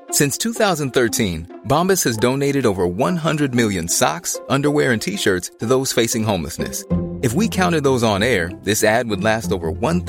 Since 2013, Bombas has donated over 100 million socks, underwear, and T-shirts to those facing homelessness. If we counted those on air, this ad would last over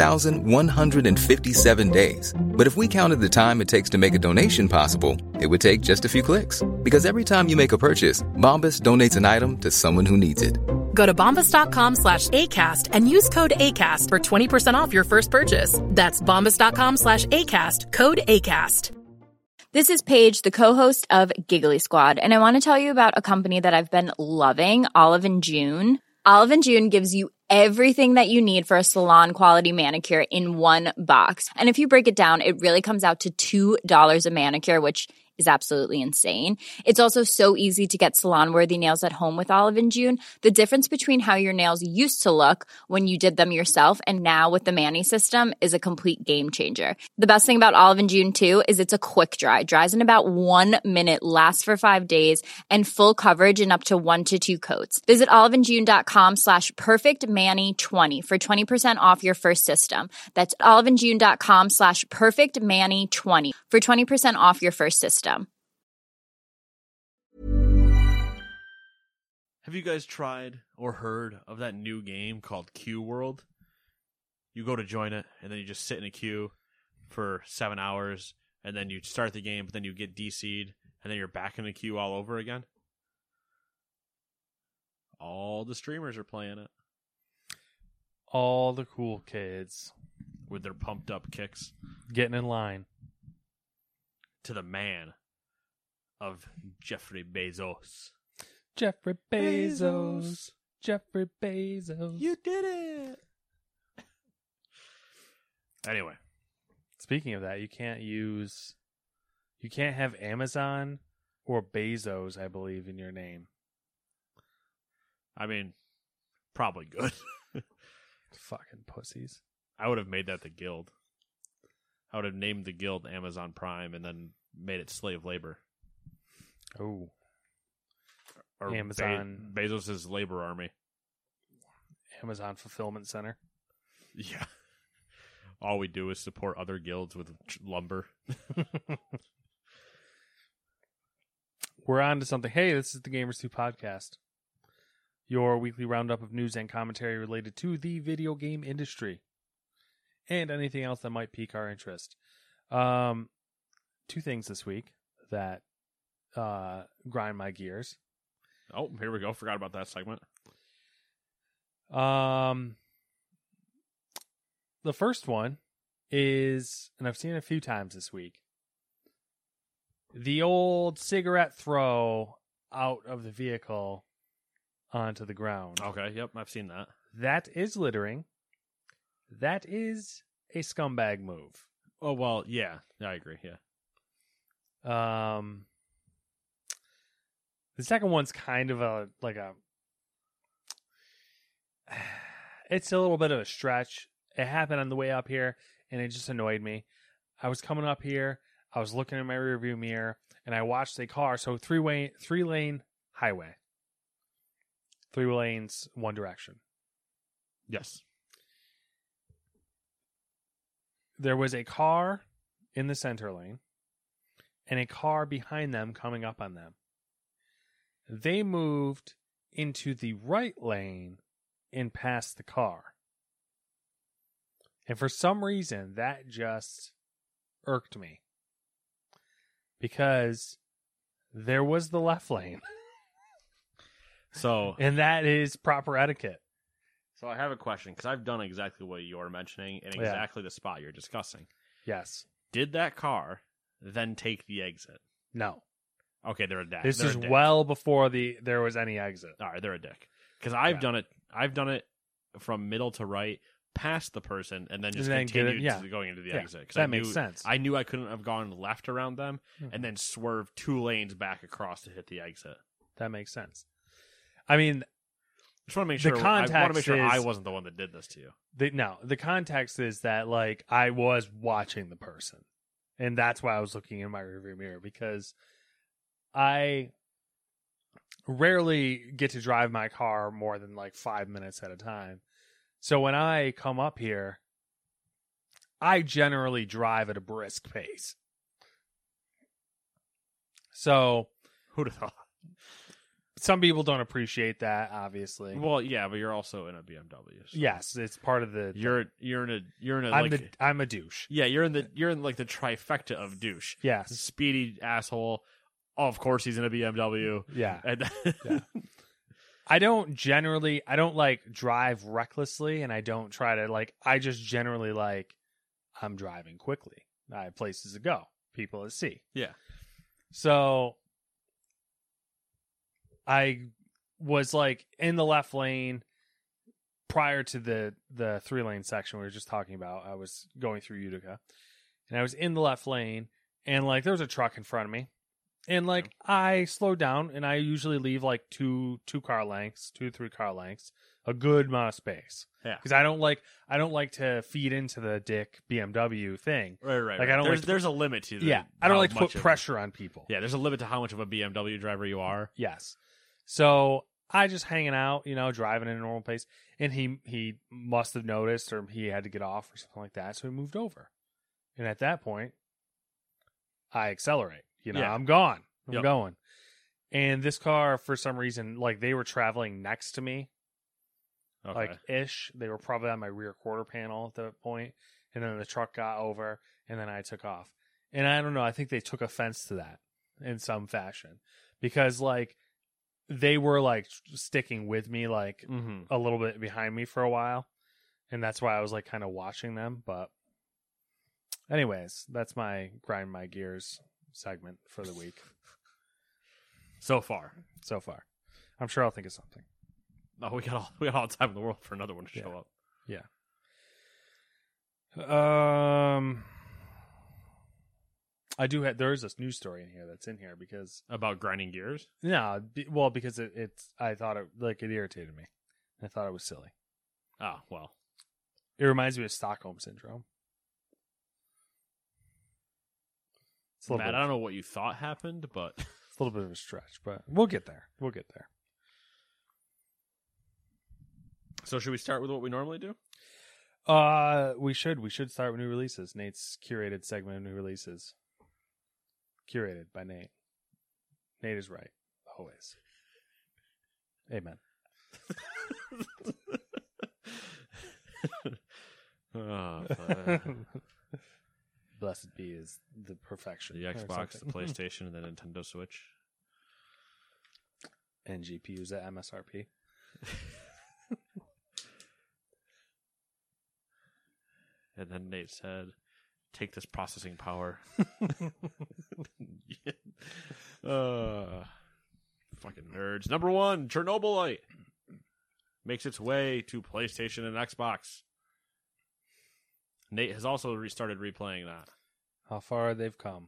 1,157 days. But if we counted the time it takes to make a donation possible, it would take just a few clicks. Because every time you make a purchase, Bombas donates an item to someone who needs it. Go to bombas.com/ACAST and use code ACAST for 20% off your first purchase. That's bombas.com/ACAST, code ACAST. This is Paige, the co-host of Giggly Squad, and I want to tell you about a company that I've been loving, Olive & June. Olive & June gives you everything that you need for a salon-quality manicure in one box. And if you break it down, it really comes out to $2 a manicure, which is absolutely insane. It's also so easy to get salon-worthy nails at home with Olive & June. The difference between how your nails used to look when you did them yourself and now with the Mani system is a complete game changer. The best thing about Olive & June, too, is it's a quick dry. Dries in about 1 minute, lasts for 5 days, and full coverage in up to 1 to 2 coats. Visit oliveandjune.com/perfectmani20 for 20% off your first system. That's oliveandjune.com/perfectmani20 for 20% off your first system. Have you guys tried or heard of that new game called Q World? You go to join it, and then you just sit in a queue for 7 hours, and then you start the game, but then you get DC'd, and then you're back in the queue all over again. All the streamers are playing it. All the cool kids with their pumped up kicks. getting in line. To the man of Jeffrey Bezos. Jeffrey Bezos. Jeffrey Bezos. You did it! Anyway. Speaking of that, you can't have Amazon or Bezos, I believe, in your name. I mean, probably good. Fucking pussies. I would have made that the guild. I would have named the guild Amazon Prime and then made it slave labor. Oh. Or Amazon. Bezos' labor army. Amazon Fulfillment Center. Yeah. All we do is support other guilds with lumber. We're on to something. Hey, this is the Gamers 2 podcast. Your weekly roundup of news and commentary related to the video game industry. And anything else that might pique our interest. 2 things this week that grind my gears. Oh, here we go. Forgot about that segment. The first one is, and I've seen it a few times this week, the old cigarette throw out of the vehicle onto the ground. Okay, yep, I've seen that. That is littering. That is a scumbag move. Oh, well, yeah, I agree, yeah. The second one's kind of it's a little bit of a stretch. It happened on the way up here, and it just annoyed me. I was coming up here, I was looking in my rearview mirror, and I watched a car, so 3-lane highway. 3 lanes, one direction. Yes. There was a car in the center lane, and a car behind them coming up on them. They moved into the right lane and past the car. And for some reason, that just irked me. Because there was the left lane. So, and that is proper etiquette. So I have a question, because I've done exactly what you're mentioning in exactly the spot you're discussing. Yes. Did that car then take the exit? No. Okay, they're a dick. This is well before there was any exit. All right, they're a dick. Because I've done it. I've done it from middle to right, past the person, and then just continued going into the exit. That makes sense. I knew I couldn't have gone left around them, and then swerved 2 lanes back across to hit the exit. That makes sense. I mean, I just want to make sure. I want to make sure I wasn't the one that did this to you. The context is that I was watching the person, and that's why I was looking in my rearview mirror, because I rarely get to drive my car more than 5 minutes at a time. So when I come up here, I generally drive at a brisk pace. So Who'd have thought? some people don't appreciate that, obviously. Well, yeah, but you're also in a BMW. So Yes, it's part of the. you're in a I'm a douche. yeah, you're in like the trifecta of douche. Yes. Speedy asshole. Oh, of course he's in a BMW. Yeah. And Yeah. I don't like drive recklessly, and I don't try to I just generally I'm driving quickly. I have places to go, people to see. yeah. So I was in the left lane prior to the 3-lane section we were just talking about. I was going through Utica, and I was in the left lane, and there was a truck in front of me. And I slowed down, and I usually leave 2 to 3 car lengths, a good amount of space. Yeah. Because I don't like to feed into the dick BMW thing. Right. I don't there's a limit to that. Yeah, I don't like to put pressure on people. Yeah, there's a limit to how much of a BMW driver you are. Yes. So I just hanging out, driving in a normal pace, and he must have noticed, or he had to get off or something like that, so he moved over. And at that point, I accelerate. Yeah. I'm gone. I'm Yep. going. And this car, for some reason, they were traveling next to me, Okay. ish. They were probably on my rear quarter panel at that point. And then the truck got over, and then I took off. And I don't know. I think they took offense to that in some fashion, because they were sticking with me Mm-hmm. a little bit behind me for a while, and that's why I was kind of watching them. But anyways, that's my grind my gears segment for the week So far. so far. I'm sure I'll think of something. Oh, we got all the time in the world for another one to show up. Yeah. I do have. There is this news story in here that's in here because About grinding gears? because it's. I thought it it irritated me. I thought it was silly. Oh, well. It reminds me of Stockholm syndrome. It's a little Matt, bit. I don't know what you thought happened, but It's a little bit of a stretch, but we'll get there. We'll get there. so should we start with what we normally do? We should start with new releases. Nate's curated segment of new releases. Curated by Nate. Nate is right. Always. Amen. Blessed be is the perfection. The or Xbox, the something. PlayStation, and the Nintendo Switch. And GPUs at MSRP. And then Nate said, take this processing power. Fucking nerds. Number 1, Chernobylite. Makes its way to PlayStation and Xbox. Nate has also restarted replaying that. How far they've come.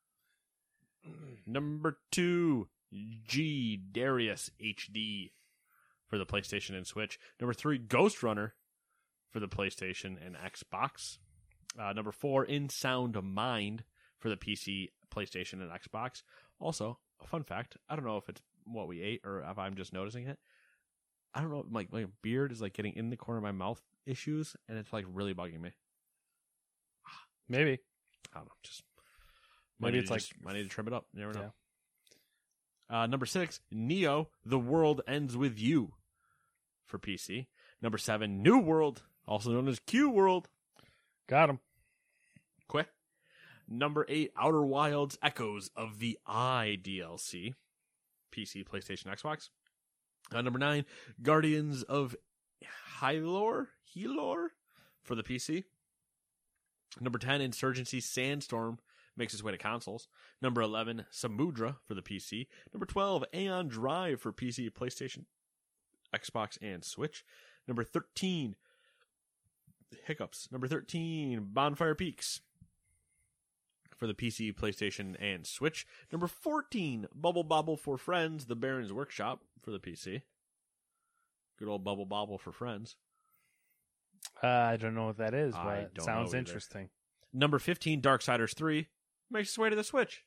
Number 2, G Darius HD for the PlayStation and Switch. Number 3, Ghost Runner for the PlayStation and Xbox. Number 4, In Sound Mind for the PC, PlayStation, and Xbox. Also, a fun fact, I don't know if it's what we ate or if I'm just noticing it. I don't know, my beard is getting in the corner of my mouth issues, and it's really bugging me. Maybe. I don't know, just Maybe it's I need to trim it up. You never know. Yeah. Number 6, Neo, The World Ends With You for PC. Number 7, New World, also known as Q World. Got him. Quick. Number 8, Outer Wilds Echoes of the Eye DLC. PC, PlayStation, Xbox. Number 9, Guardians of Hylor for the PC. Number 10, Insurgency Sandstorm makes its way to consoles. Number 11, Samudra for the PC. Number 12, Aeon Drive for PC, PlayStation, Xbox, and Switch. Number 13, Number 13, Bonfire Peaks for the PC, PlayStation, and Switch. Number 14, Bubble Bobble for Friends, The Baron's Workshop for the PC. Good old Bubble Bobble for Friends. I don't know what that is, I but it don't sounds know either. interesting. Number 15, Darksiders 3 makes its way to the Switch.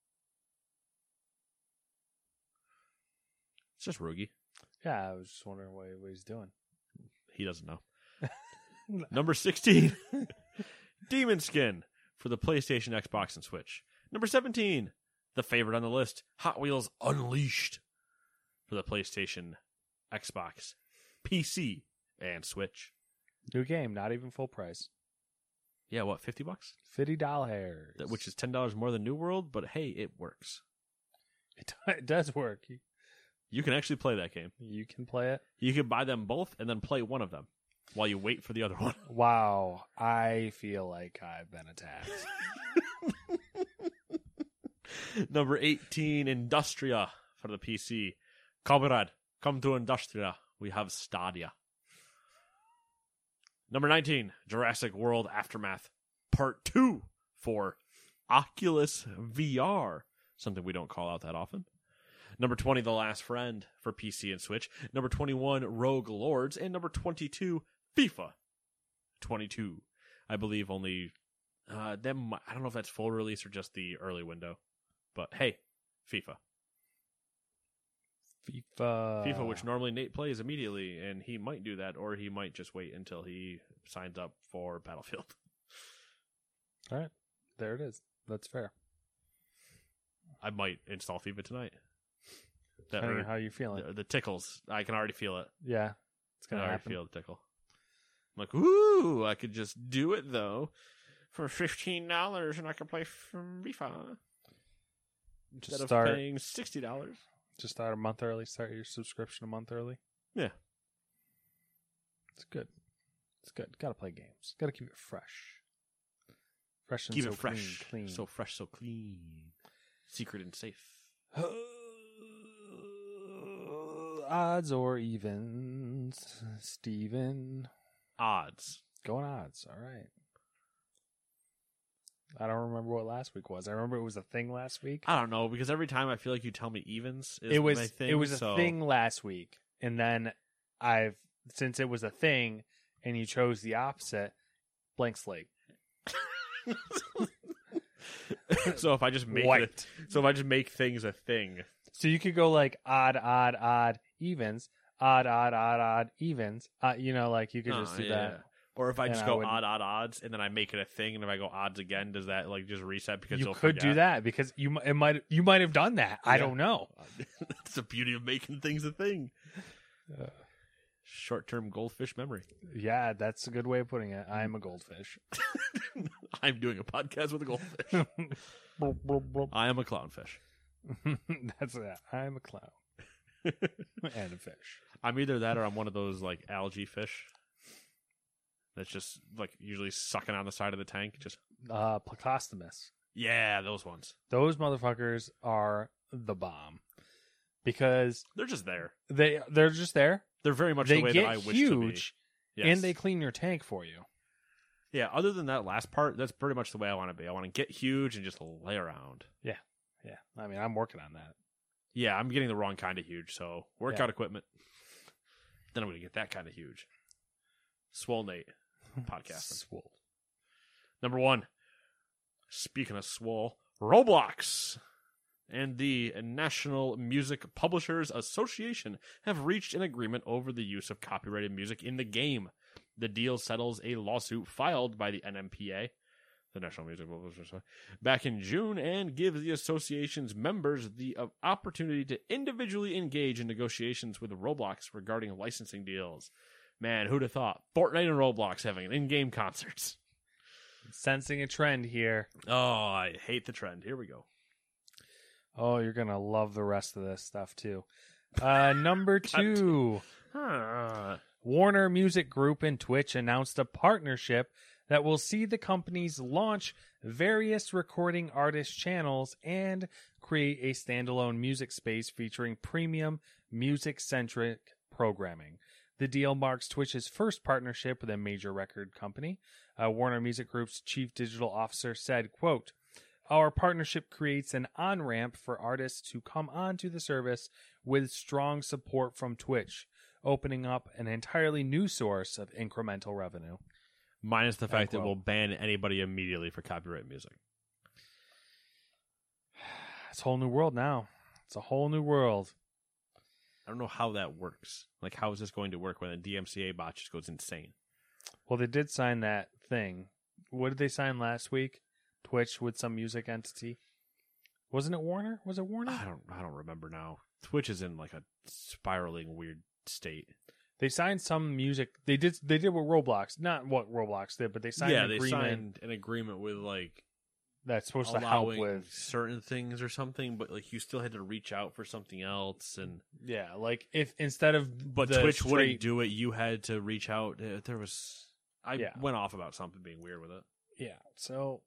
It's just Rugi. Yeah, I was just wondering what he's doing. He doesn't know. Number 16, Demon Skin for the PlayStation, Xbox, and Switch. Number 17, the favorite on the list, Hot Wheels Unleashed for the PlayStation, Xbox, PC, and Switch. New game, not even full price. Yeah, what, $50? $50. Which is $10 more than New World, but hey, it works. It does work. You can actually play that game. You can play it. You can buy them both and then play one of them while you wait for the other one. Wow. I feel like I've been attacked. Number 18, Industria for the PC. Comrade, come to Industria. We have Stadia. Number 19, Jurassic World Aftermath Part 2 for Oculus VR. Something we don't call out that often. Number 20, The Last Friend for PC and Switch. Number 21, Rogue Lords. And number 22, FIFA 22. I believe only them. I don't know if that's full release or just the early window. But hey, FIFA. FIFA, which normally Nate plays immediately, and he might do that, or he might just wait until he signs up for Battlefield. All right. There it is. That's fair. I might install FIFA tonight. Depending on how you feeling. The tickles. I can already feel it. Yeah. It's going to happen. I feel the tickle. I'm like, ooh, I could just do it, though, for $15, and I can play FIFA. Instead of paying $60. Just start a month early. Start your subscription a month early. Yeah. It's good. It's good. Got to play games. Got to keep it fresh. Fresh and keep so it fresh. Clean. So fresh, so clean. Secret and safe. Odds or evens, Steven? Odds. Going odds. All right. I don't remember what last week was. I remember it was a thing last week. I don't know, because every time I feel like you tell me evens is it was my thing. It was a thing last week, and then since it was a thing and you chose the opposite, blank slate. So if I just make White. if I just make things a thing. So you could go like odd, evens, odd, evens. Like you could just do that. Or if I just go odd, odds, and then I make it a thing, and if I go odds again, does that like just reset? Because you you'll could forget? do that because you might have done that. Yeah. I don't know. That's the beauty of making things a thing. Short-term goldfish memory. Yeah, that's a good way of putting it. I'm a goldfish. I'm doing a podcast with a goldfish. I am a clownfish. That's it. I'm a clown and a fish. I'm either that or I'm one of those like algae fish. That's just like usually sucking on the side of the tank. Just Plecostomus. Yeah, those ones. Those motherfuckers are the bomb because they're just there. They're just there. They're very much the way that I wish to be. Yes. And they clean your tank for you. Yeah. Other than that last part, that's pretty much the way I want to be. I want to get huge and just lay around. Yeah. Yeah. I mean, I'm working on that. Yeah, I'm getting the wrong kind of huge. So workout equipment. Then I'm going to get that kind of huge. Swole Nate. Podcasting. Swole. Number 1. Speaking of swole, Roblox and the National Music Publishers Association have reached an agreement over the use of copyrighted music in the game. The deal settles a lawsuit filed by the NMPA, the National Music Publishers, back in June, and gives the association's members the opportunity to individually engage in negotiations with Roblox regarding licensing deals. Man, who'd have thought? Fortnite and Roblox having in-game concerts. Sensing a trend here. Oh, I hate the trend. Here we go. Oh, you're going to love the rest of this stuff, too. Number 2. Warner Music Group and Twitch announced a partnership that will see the companies launch various recording artist channels and create a standalone music space featuring premium, music-centric programming. The deal marks Twitch's first partnership with a major record company. Warner Music Group's chief digital officer said, quote, "Our partnership creates an on-ramp for artists to come onto the service with strong support from Twitch, opening up an entirely new source of incremental revenue." Minus the fact that we'll ban anybody immediately for copyright music. It's a whole new world now. It's a whole new world. I don't know how that works. Like, how is this going to work when a DMCA bot just goes insane? Well, they did sign that thing. What did they sign last week? Twitch with some music entity? Wasn't it Warner? Was it Warner? I don't remember now. Twitch is in like a spiraling weird state. They signed some music. They did with Roblox. Not what Roblox did, but they signed an agreement. They signed an agreement with like that's supposed to help with certain things or something, but like you still had to reach out for something else, and like if instead of Twitch wouldn't do it, you had to reach out. There was went off about something being weird with it. Yeah, so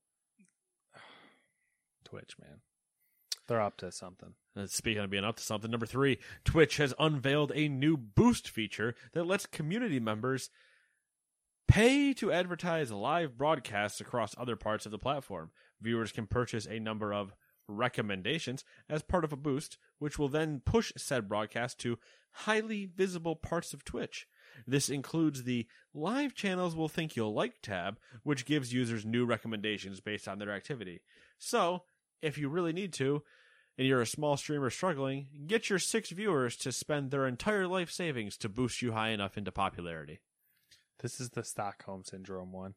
Twitch, man, they're up to something. Speaking of being up to something, number 3, Twitch has unveiled a new boost feature that lets community members pay to advertise live broadcasts across other parts of the platform. Viewers can purchase a number of recommendations as part of a boost, which will then push said broadcast to highly visible parts of Twitch. This includes the Live Channels Will Think You'll Like tab, which gives users new recommendations based on their activity. So, if you really need to, and you're a small streamer struggling, get your 6 viewers to spend their entire life savings to boost you high enough into popularity. This is the Stockholm Syndrome one.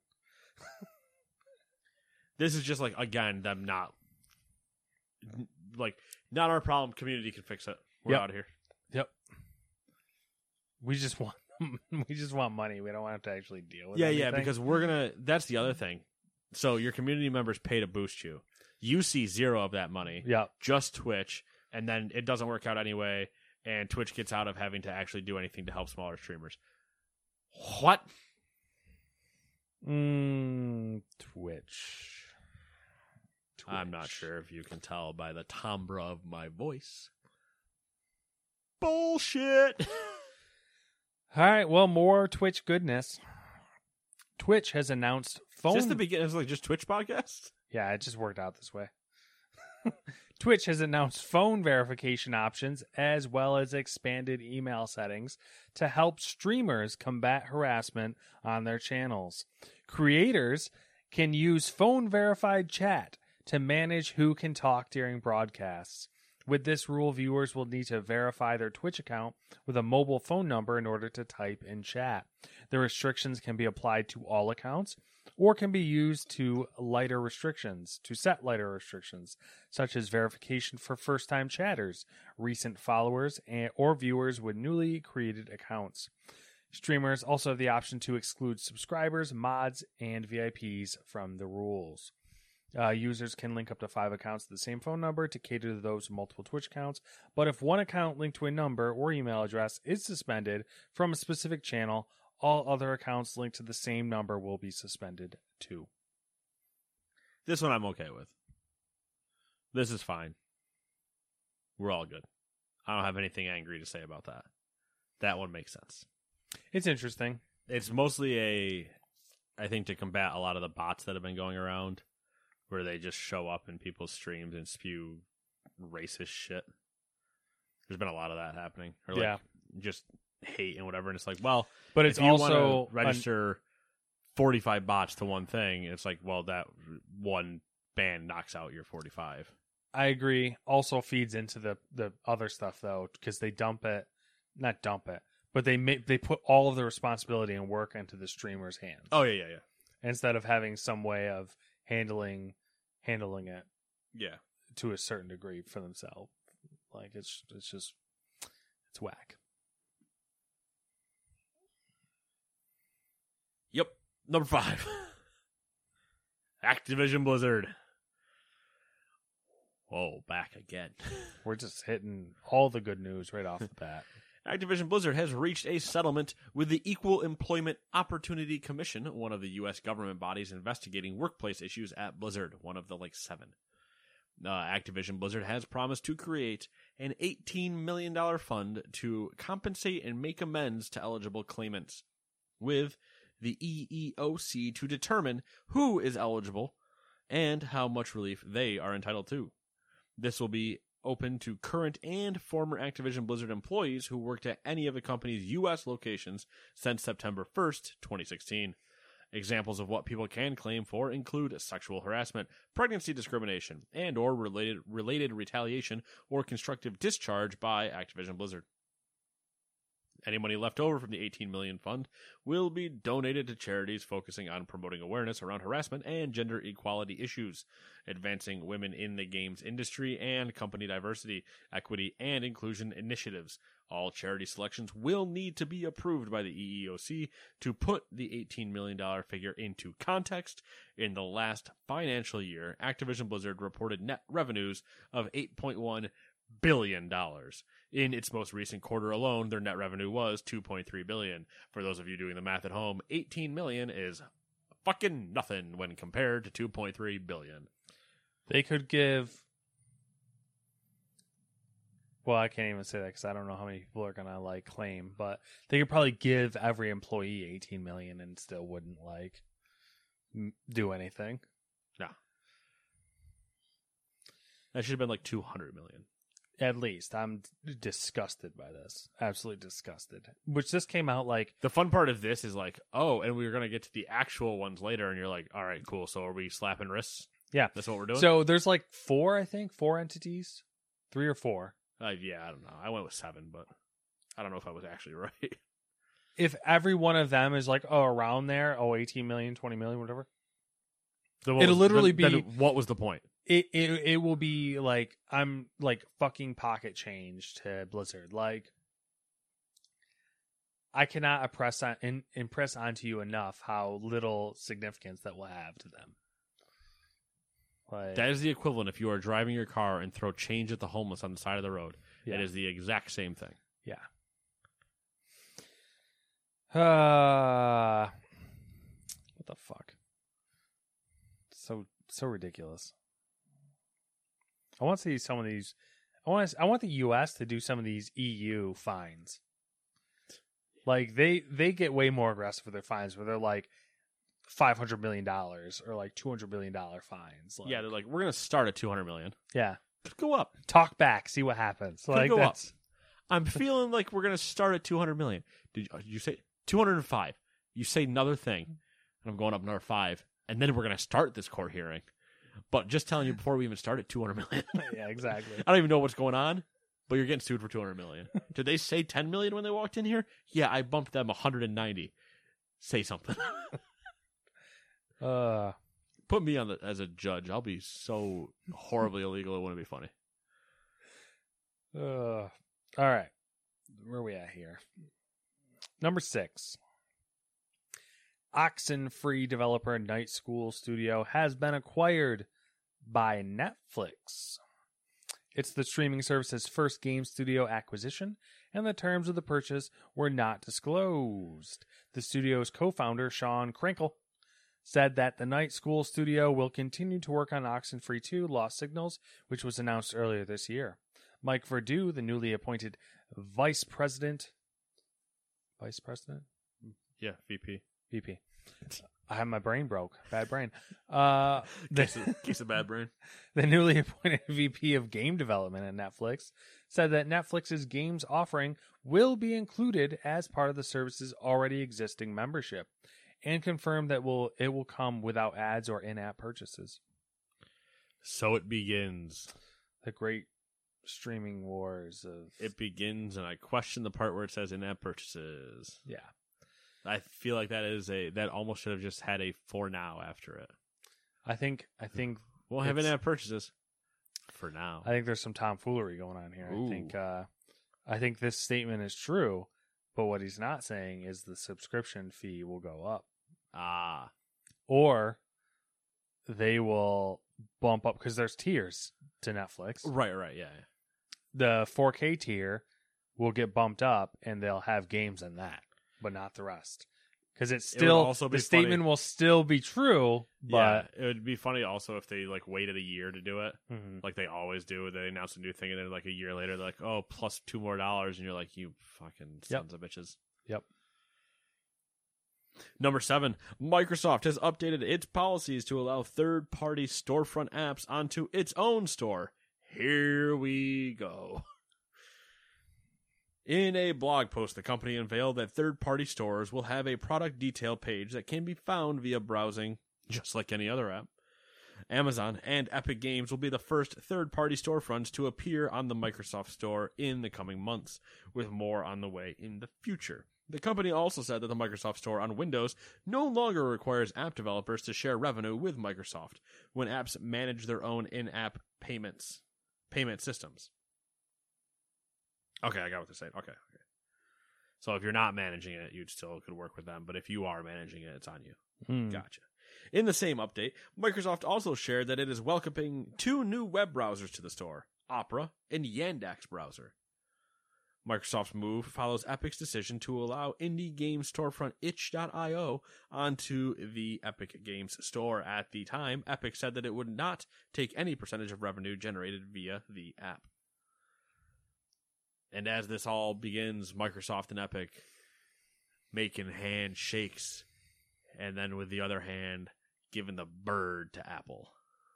This is just like, again, them not our problem. Community can fix it. We're out of here. Yep. We just want money. We don't want to actually deal with anything. Yeah, because that's the other thing. So your community members pay to boost you. You see 0 of that money. Yeah. Just Twitch, and then it doesn't work out anyway, and Twitch gets out of having to actually do anything to help smaller streamers. What? Twitch. I'm not sure if you can tell by the timbre of my voice. Bullshit! All right, well, more Twitch goodness. Twitch has announced phone... Is this the beginning? Is it like just Twitch podcast? Yeah, it just worked out this way. Twitch has announced phone verification options as well as expanded email settings to help streamers combat harassment on their channels. Creators can use phone-verified chat to manage who can talk during broadcasts. With this rule, viewers will need to verify their Twitch account with a mobile phone number in order to type in chat. The restrictions can be applied to all accounts or can be used to set lighter restrictions, such as verification for first-time chatters, recent followers, or viewers with newly created accounts. Streamers also have the option to exclude subscribers, mods, and VIPs from the rules. Users can link up to 5 accounts to the same phone number to cater to those with multiple Twitch accounts, but if one account linked to a number or email address is suspended from a specific channel, all other accounts linked to the same number will be suspended too. This one I'm okay with. This is fine. We're all good. I don't have anything angry to say about that. That one makes sense. It's interesting. It's mostly I think to combat a lot of the bots that have been going around, where they just show up in people's streams and spew racist shit. There's been a lot of that happening. Or just hate and whatever. And it's like, well, but it's if you also want to register 45 bots to one thing. It's like, well, that one ban knocks out your 45. I agree. Also feeds into the other stuff though, because they not dump it, but they put all of the responsibility and work into the streamer's hands. Oh yeah. Instead of having some way of handling it, to a certain degree for themselves. Like it's whack. Yep. Number 5. Activision Blizzard. Whoa, back again. We're just hitting all the good news right off the bat. Activision Blizzard has reached a settlement with the Equal Employment Opportunity Commission, one of the U.S. government bodies investigating workplace issues at Blizzard, one of the 7. Activision Blizzard has promised to create an $18 million fund to compensate and make amends to eligible claimants, with the EEOC to determine who is eligible and how much relief they are entitled to. This will be open to current and former Activision Blizzard employees who worked at any of the company's U.S. locations since September 1st, 2016. Examples of what people can claim for include sexual harassment, pregnancy discrimination, and or related retaliation or constructive discharge by Activision Blizzard. Any money left over from the $18 million fund will be donated to charities focusing on promoting awareness around harassment and gender equality issues, advancing women in the games industry, and company diversity, equity, and inclusion initiatives. All charity selections will need to be approved by the EEOC. To put the $18 million figure into context, in the last financial year, Activision Blizzard reported net revenues of $8.1 billion. In its most recent quarter alone, their net revenue was $2.3 billion. For those of you doing the math at home, $18 million is fucking nothing when compared to $2.3 billion. They could give... Well, I can't even say that because I don't know how many people are going to claim, but they could probably give every employee $18 million and still wouldn't do anything. No. That should have been $200 million. At least. I'm disgusted by this. Absolutely disgusted. Which this came out The fun part of this is and we were going to get to the actual ones later, and you're like, all right, cool. So are we slapping wrists? Yeah. That's what we're doing? So there's 4, I think. 4 entities. 3 or 4. Yeah, I don't know. I went with 7, but I don't know if I was actually right. If every one of them is around there, 18 million, 20 million, whatever. It'll literally be... Then what was the point? It will be I'm fucking pocket change to Blizzard. I cannot impress onto you enough how little significance that will have to them. That is the equivalent if you are driving your car and throw change at the homeless on the side of the road. Yeah. It is the exact same thing. Yeah. What the fuck? So ridiculous. I want to see some of these. I want the U.S. to do some of these EU fines. They get way more aggressive with their fines, where they're $500 million or $200 million fines. Yeah, they're we're gonna start at $200 million. Yeah, just go up. Talk back, see what happens. Go up. I'm feeling we're gonna start at $200 million. Did you say 205? You say another thing, and I'm going up another 5, and then we're gonna start this court hearing. But just telling you before we even start at $200 million. Yeah, exactly. I don't even know what's going on, but you're getting sued for $200 million. Did they say $10 million when they walked in here? Yeah, I bumped them 190. Say something. Put me on as a judge. I'll be so horribly illegal it wouldn't be funny. All right. Where are we at here? Number 6. Oxenfree developer Night School Studio has been acquired by Netflix. It's the streaming service's first game studio acquisition, and the terms of the purchase were not disclosed. The studio's co-founder, Sean Krinkle, said that the Night School Studio will continue to work on Oxenfree 2 Lost Signals, which was announced earlier this year. Mike Verdu, the newly appointed Vice President? Yeah, VP. I have my brain broke. Bad brain. Case of bad brain. The newly appointed VP of Game Development at Netflix said that Netflix's games offering will be included as part of the service's already existing membership, and confirmed that it will come without ads or in-app purchases. So it begins. The great streaming wars of... It begins, and I question the part where it says in-app purchases. Yeah. I feel like that almost should have just had a for now after it. I think we'll have in-app purchases for now. I think there's some tomfoolery going on here. Ooh. I think this statement is true, but what he's not saying is the subscription fee will go up. Or they will bump up because there's tiers to Netflix. Right, yeah. The 4K tier will get bumped up, and they'll have games in that, but not the rest. Because it's still the statement will still be true, but it would be funny also if they waited a year to do it, like they always do. They announce a new thing, and then a year later they're like, "Oh, plus $2 more," and you're like, "You fucking sons of bitches." Yep. Number 7, Microsoft has updated its policies to allow third-party storefront apps onto its own store. Here we go. In a blog post, the company unveiled that third-party stores will have a product detail page that can be found via browsing, just like any other app. Amazon and Epic Games will be the first third-party storefronts to appear on the Microsoft Store in the coming months, with more on the way in the future. The company also said that the Microsoft Store on Windows no longer requires app developers to share revenue with Microsoft when apps manage their own in-app payment systems. Okay, I got what they're saying. Okay. So if you're not managing it, you still could work with them, but if you are managing it, it's on you. Gotcha. In the same update, Microsoft also shared that it is welcoming 2 new web browsers to the store, Opera and Yandex browser. Microsoft's move follows Epic's decision to allow indie game storefront itch.io onto the Epic Games Store. At the time, Epic said that it would not take any percentage of revenue generated via the app. And as this all begins, Microsoft and Epic making handshakes, and then with the other hand, giving the bird to Apple.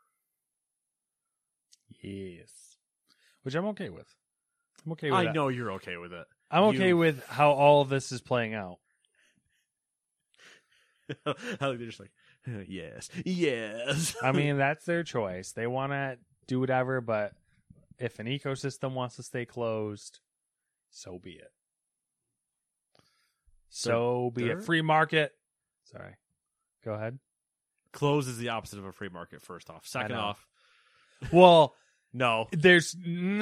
Yes. Which I'm okay with. I'm okay with I that. know you're okay with it. I'm okay with how all of this is playing out. I think they're just like, yes. I mean, that's their choice. They want to do whatever, but if an ecosystem wants to stay closed, so be it. So be it. Free market. Sorry. Go ahead. Close is the opposite of a free market, first off. Second off. Well, no. There's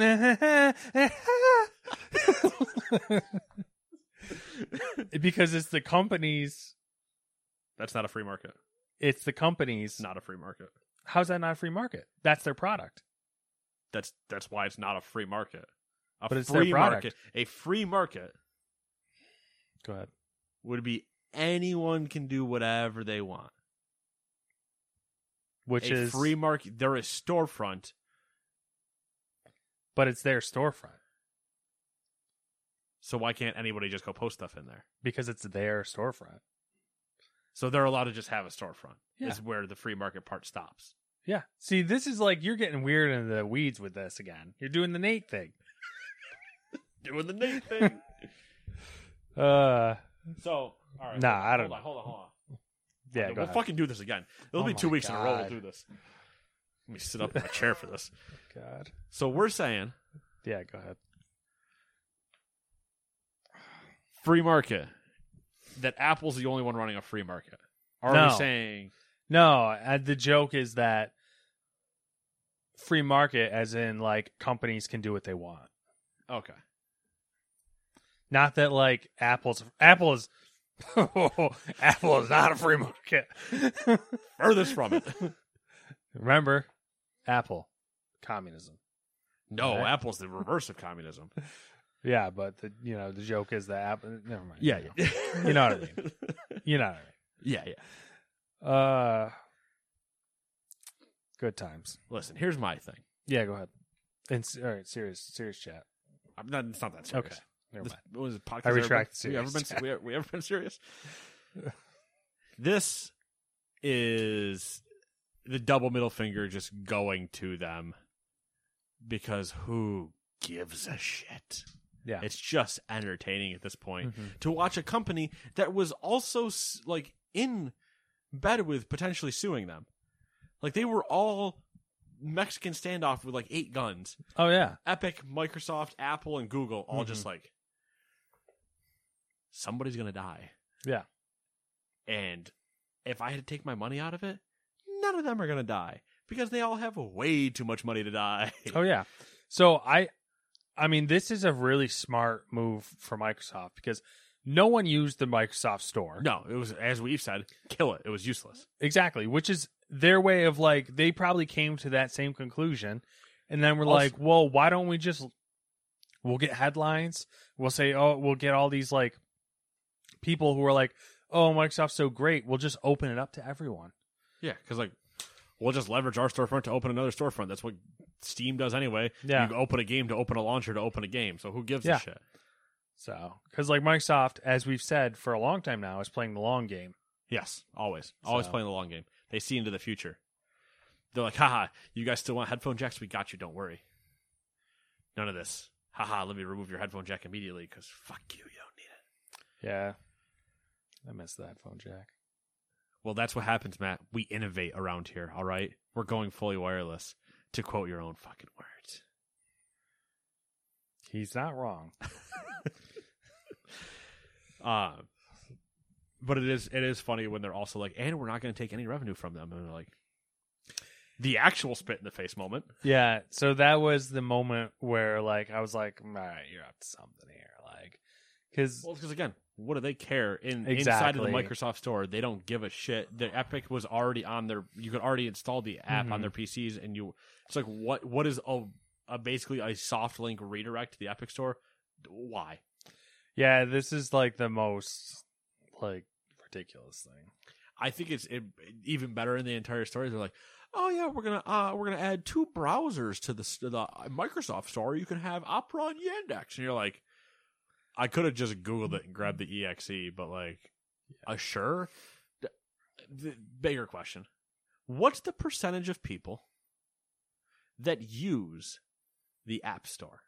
because it's the companies. That's not a free market. It's the companies. Not a free market. How's that not a free market? That's their product. That's why it's not a free market. But it's their product. A free market. Go ahead. Would be anyone can do whatever they want. Which is free market. They're a storefront. But it's their storefront. So why can't anybody just go post stuff in there? Because it's their storefront. So they're allowed to just have a storefront. Yeah. Is where the free market part stops. Yeah. See, this is like you're getting weird in the weeds with this again. You're doing the Nate thing. Doing the Nate thing. So, all right. Nah, I don't know. Hold on. Yeah, we'll fucking do this again. It'll be 2 weeks in a row we'll do this. Let me sit up in my chair for this. God. So we're saying... Yeah, go ahead. Free market. That Apple's the only one running a free market. Are we saying... No, the joke is that free market as in, like, companies can do what they want. Okay. Not that, like, Apple is Apple is not a free market. Furthest from it. Remember, Apple, communism. No, right? Apple's the reverse of communism. Yeah, but the joke is that Apple. Never mind. Yeah. You know what I mean. You know what I mean. Yeah. Good times. Listen, here's my thing. Yeah, go ahead. All right, serious chat. It's not that serious. Okay. Never mind. Was it podcast? I retract serious. We ever been serious? This is the double middle finger just going to them because who gives a shit? Yeah. It's just entertaining at this point to watch a company that was also like in bed with potentially suing them. Like they were all Mexican standoff with like 8 guns. Oh yeah. Epic, Microsoft, Apple, and Google all just like somebody's gonna die. Yeah. And if I had to take my money out of it, none of them are gonna die because they all have way too much money to die. Oh yeah. So I mean, this is a really smart move for Microsoft because no one used the Microsoft Store. No, it was, as we've said, kill it. It was useless. Exactly, which is their way of like, they probably came to that same conclusion. And then we're like, well, why don't we we'll get headlines. We'll say, we'll get all these like people who are like, oh, Microsoft's so great. We'll just open it up to everyone. Yeah, because like, we'll just leverage our storefront to open another storefront. That's what Steam does anyway. Yeah. You open a game to open a launcher to open a game. So who gives a shit? So, because like Microsoft, as we've said for a long time now, is playing the long game. Yes, always. Always playing the long game. They see into the future. They're like, haha, you guys still want headphone jacks? We got you, don't worry. None of this. Haha, let me remove your headphone jack immediately because fuck you, you don't need it. Yeah. I miss the headphone jack. Well, that's what happens, Matt. We innovate around here, all right? We're going fully wireless, to quote your own fucking words. He's not wrong. But it is funny when they're also like, and we're not going to take any revenue from them. And they're like, the actual spit in the face moment. Yeah, so that was the moment where, like, I was like, all right, you're up to something here. Like, because again, what do they care? Inside Exactly. of the Microsoft Store, they don't give a shit. The Epic was already on their, you could already install the app on their PCs, and it's like, what is basically a soft link redirect to the Epic Store? Why? yeah, this is like the most like ridiculous thing. I think it's even better in the entire story. They're like, oh yeah, we're gonna add 2 browsers to the Microsoft Store. You can have Opera and Yandex, and you're like, I could have just Googled it and grabbed the exe, but like, sure. The bigger question: what's the percentage of people that use the App Store?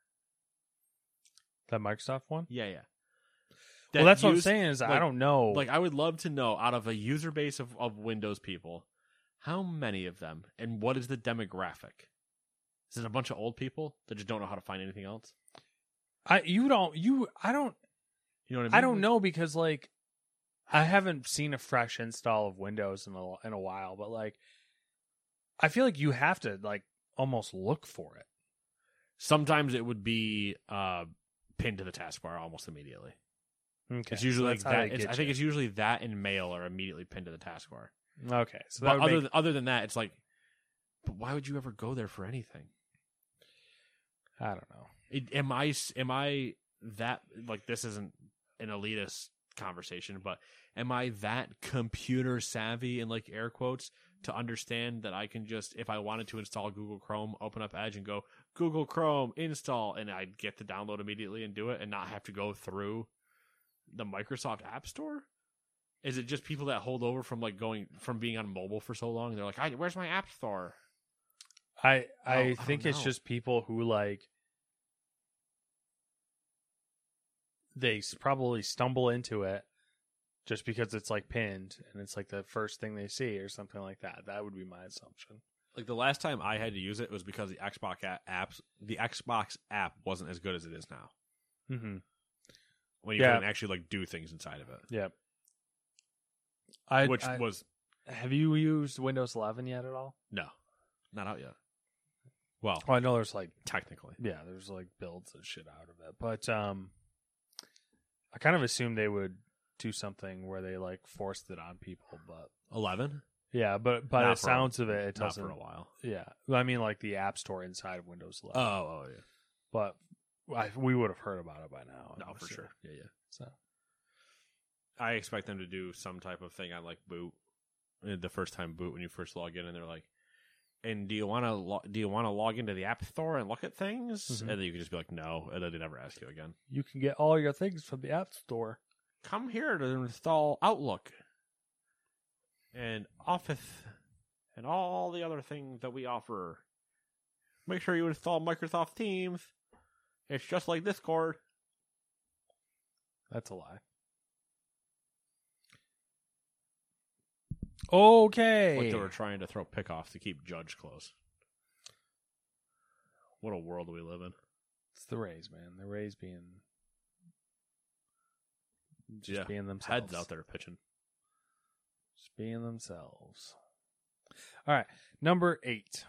The Microsoft one? Yeah. Well, that's what I'm saying is, I don't know. Like, I would love to know, out of a user base of Windows people, how many of them, and what is the demographic? Is it a bunch of old people that just don't know how to find anything else? I don't You know what I mean? I don't know, because like I haven't seen a fresh install of Windows in a while, but like I feel like you have to like almost look for it. Sometimes it would be pinned to the taskbar almost immediately. Okay, It's usually so like that. I think it's usually that and mail are immediately pinned to the taskbar. okay. So But that would other than that, it's like, but why would you ever go there for anything? I don't know. Am I that, like, this isn't an elitist conversation, but am I that computer savvy, in like air quotes, to understand that I can just, if I wanted to install Google Chrome, open up Edge and go Google Chrome install, and I'd get the download immediately and do it, and not have to go through the Microsoft App Store? Is it just people that hold over from like going from being on mobile for so long? They're like, where's my App Store? I I think don't it's know. just people who like they probably stumble into it just because it's like pinned and it's like the first thing they see or something like that. That would be my assumption. Like, the last time I had to use it was because the Xbox app wasn't as good as it is now. Mm-hmm. When you couldn't actually like do things inside of it. Yep. Have you used Windows 11 yet at all? No, not out yet. Well, Oh, I know there's like technically. there's like builds and shit out of it, but I kind of assumed they would do something where they like forced it on people, but 11? yeah, but by Not the for- sounds of it, it Not doesn't. for a while. Yeah, well, I mean like the App Store inside of Windows 11. Oh yeah. But we would have heard about it by now. No, I'm for sure. sure. Yeah. So I expect them to do some type of thing on like boot, the first time boot, when you first log in, and they're like, "And do you want to log into the App Store and look at things?" Mhm. And then you can just be like, "No," and then they never ask you again. you can get all your things from the App Store. Come here to install Outlook and Office and all the other things that we offer. Make sure you install Microsoft Teams. It's just like Discord. That's a lie. Okay. Like they were trying to throw pick off to keep Judge close. What a world we live in. It's the Rays, man. The Rays being just Yeah. being themselves. Heads out there pitching. Just being themselves. All right, number 8.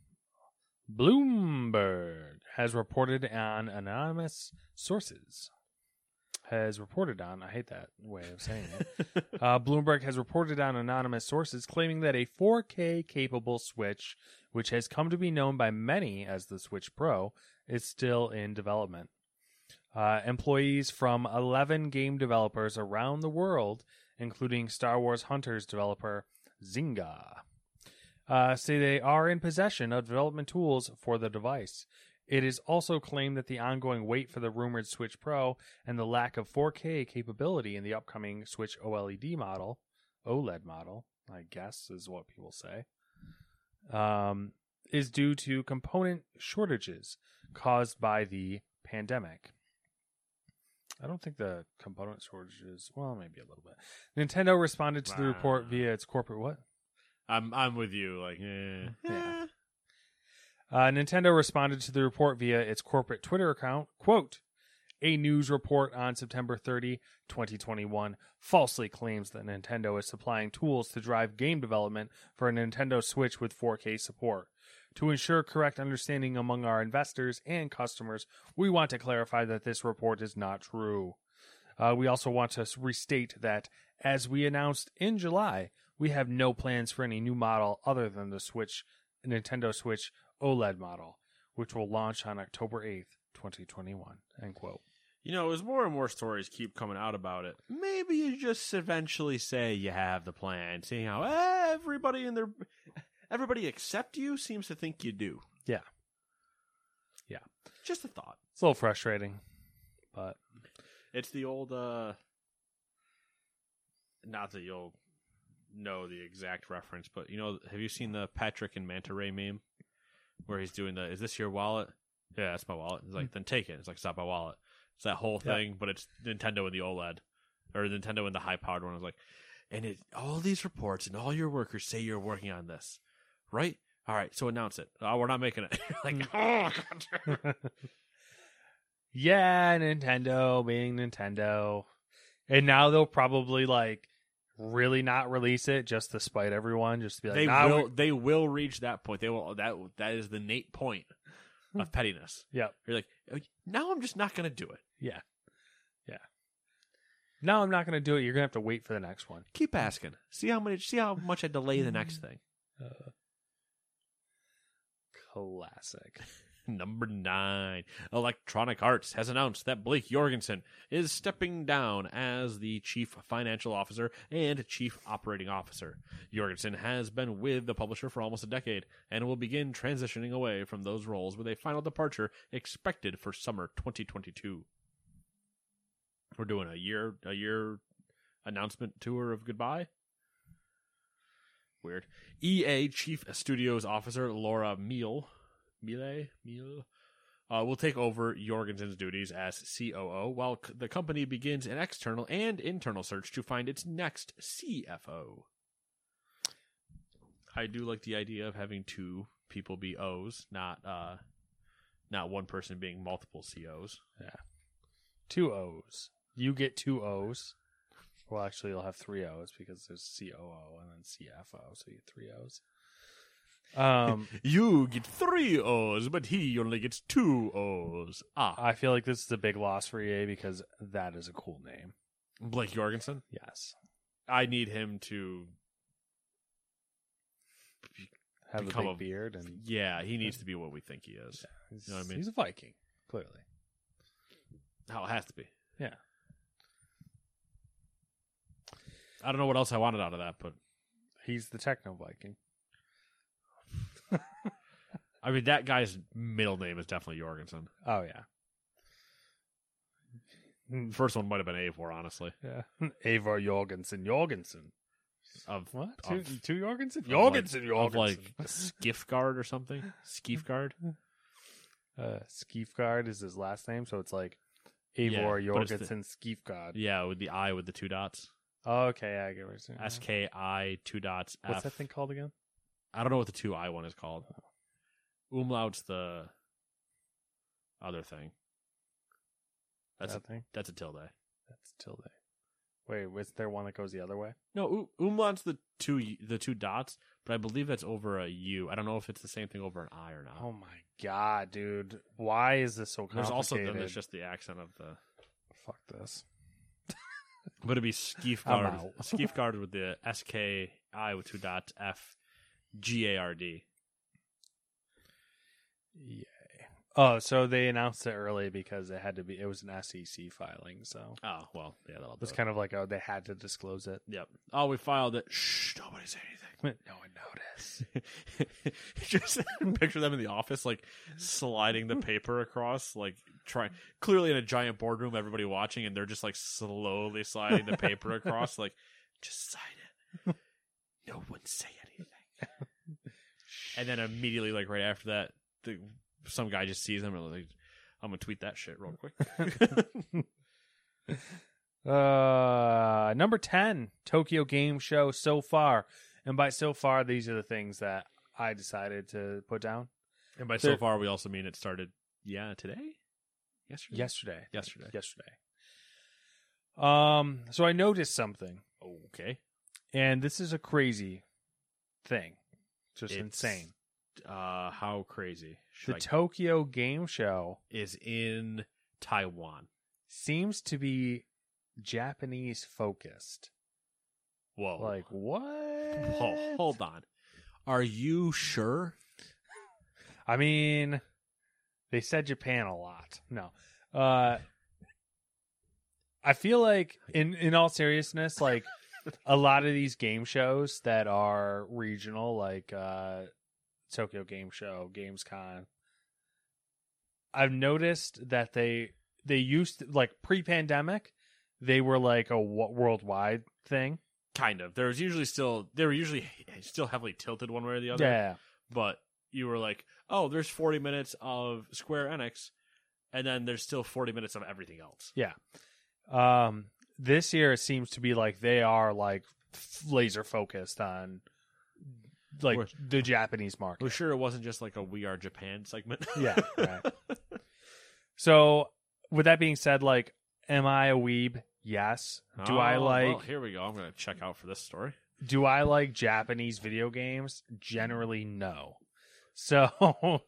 Bloomberg has reported on anonymous sources. I hate that way of saying it. Bloomberg has reported on anonymous sources claiming that a 4K capable Switch, which has come to be known by many as the Switch Pro, is still in development. Employees from 11 game developers around the world, including Star Wars Hunters developer Zynga, say they are in possession of development tools for the device. It is also claimed that the ongoing wait for the rumored Switch Pro and the lack of 4K capability in the upcoming Switch OLED model, I guess is what people say, is due to component shortages caused by the pandemic. I don't think the component shortage is, well, maybe a little bit. Nintendo responded to the report via its corporate what? I'm with you. Like, Yeah. Nintendo responded to the report via its corporate Twitter account. Quote, a news report on September 30, 2021 falsely claims that Nintendo is supplying tools to drive game development for a Nintendo Switch with 4K support. To ensure correct understanding among our investors and customers, we want to clarify that this report is not true. We also want to restate that, as we announced in July, we have no plans for any new model other than the Nintendo Switch OLED model, which will launch on October 8th, 2021. End quote. You know, as more and more stories keep coming out about it, maybe you just eventually say you have the plan, seeing how everybody except you seems to think you do. Yeah. Just a thought. It's a little frustrating, but it's the old, not that you'll know the exact reference, but, you know, have you seen the Patrick and Manta Ray meme? Where he's doing is this your wallet? Yeah, that's my wallet. He's like, then take it. It's like, it's not my wallet. It's that whole thing, but it's Nintendo and the OLED. Or Nintendo and the high-powered one. I was like, and all these reports and all your workers say you're working on this, right? All right, so announce it. Oh, we're not making it. Like, oh, God. Yeah, Nintendo being Nintendo. And now they'll probably, like, really not release it just to spite everyone, just to be like, they will reach that point. They will. That is the Nate point of pettiness. Yep. You're like, now I'm just not going to do it. Yeah. Now I'm not going to do it. You're going to have to wait for the next one. Keep asking. See how much I delay the next thing. Classic. Number 9. Electronic Arts has announced that Blake Jorgensen is stepping down as the Chief Financial Officer and Chief Operating Officer. Jorgensen has been with the publisher for almost a decade and will begin transitioning away from those roles with a final departure expected for summer 2022. We're doing a year announcement tour of goodbye. Weird. EA Chief Studios Officer Laura Miele will take over Jorgensen's duties as COO while the company begins an external and internal search to find its next CFO. I do like the idea of having 2 people be O's, not one person being multiple COs. Yeah. 2 O's. You get 2 O's. Well, actually, you'll have 3 O's because there's COO and then CFO, so you get 3 O's. You get 3 O's, but he only gets 2 O's. I feel like this is a big loss for EA because that is a cool name. Blake Jorgensen? Yes. I need him to have a big beard. And yeah, he needs to be what we think he is. Yeah, you know what I mean? He's a Viking, clearly. How it has to be. Yeah. I don't know what else I wanted out of that, but he's the techno Viking. I mean, that guy's middle name is definitely Jorgensen. Oh, yeah. First one might have been Eivor, honestly. Yeah. Eivor Jorgensen. Of what? Two Jorgensen? Jorgensen. Of like Skifgard or something? Skifgard? Skifgard is his last name, so it's like Eivor Jorgensen Skifgard. Yeah, with the I with the 2 dots. Oh, okay, I get what you're saying. SKI 2 dots F. What's that thing called again? I don't know what the 2 I one is called. Umlaut's the other thing. That's a tilde. That's tilde. Wait, is there one that goes the other way? No, umlaut's the two dots, but I believe that's over a U. I don't know if it's the same thing over an I or not. Oh my god, dude! Why is this so complicated? There's just the accent of the. Fuck this. But it'd be Skifgard. Skifgard with the SKI with 2 dots FGARD. Yay. Oh, so they announced it early because it was an SEC filing, so. Oh, well, yeah, that'll do. It's kind of like, they had to disclose it. Yep. Oh, we filed it. Shh, nobody say anything. No one noticed. Just picture them in the office, like, sliding the paper across, like, clearly in a giant boardroom, everybody watching, and they're just, like, slowly sliding the paper across, like, just sign it. No one say anything. And then immediately, like, right after that, some guy just sees them and like, I'm gonna tweet that shit real quick. Number 10, Tokyo Game Show so far. And by so far, these are the things that I decided to put down. And by so far, we also mean it started, today? Yesterday. Yesterday. So I noticed something. Okay. And this is a crazy thing. Just insane. How crazy? Tokyo Game Show is in Taiwan. Seems to be Japanese focused. Whoa. Like, what? Oh, hold on. Are you sure? I mean, they said Japan a lot. No. I feel like, in all seriousness, like, a lot of these game shows that are regional, like Tokyo Game Show, Gamescom, I've noticed that they used to, like, pre-pandemic, they were like a worldwide thing. Kind of. They were usually still heavily tilted one way or the other. Yeah. But you were like, oh, there's 40 minutes of Square Enix, and then there's still 40 minutes of everything else. Yeah. This year it seems to be like they are like laser focused on like the Japanese market. We're sure it wasn't just like a We Are Japan segment. Yeah. Right. So with that being said, like, am I a weeb? Yes. Do I like... Well, here we go. I'm going to check out for this story. Do I like Japanese video games? Generally, no. So,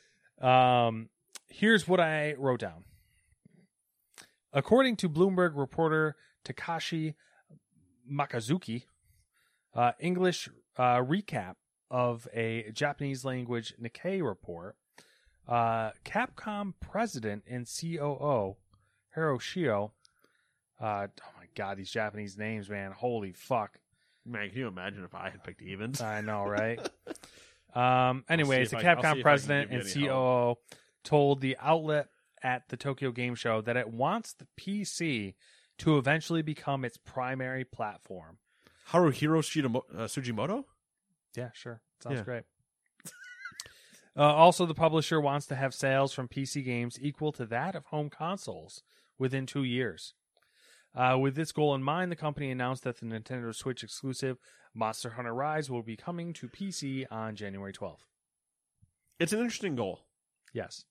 here's what I wrote down. According to Bloomberg reporter Takashi Makazuki, English recap of a Japanese language Nikkei report, Capcom president and COO Hiroshio, oh my god, these Japanese names, man, holy fuck. Man, can you imagine if I had picked Evans? I know, right? Anyways, the Capcom president and COO help. told the outlet at the Tokyo Game Show that it wants the PC to eventually become its primary platform. Haruhiro Sugimoto? Yeah, sure. Sounds great. Also, the publisher wants to have sales from PC games equal to that of home consoles within 2 years. With this goal in mind, the company announced that the Nintendo Switch exclusive Monster Hunter Rise will be coming to PC on January 12th. It's an interesting goal. Yes.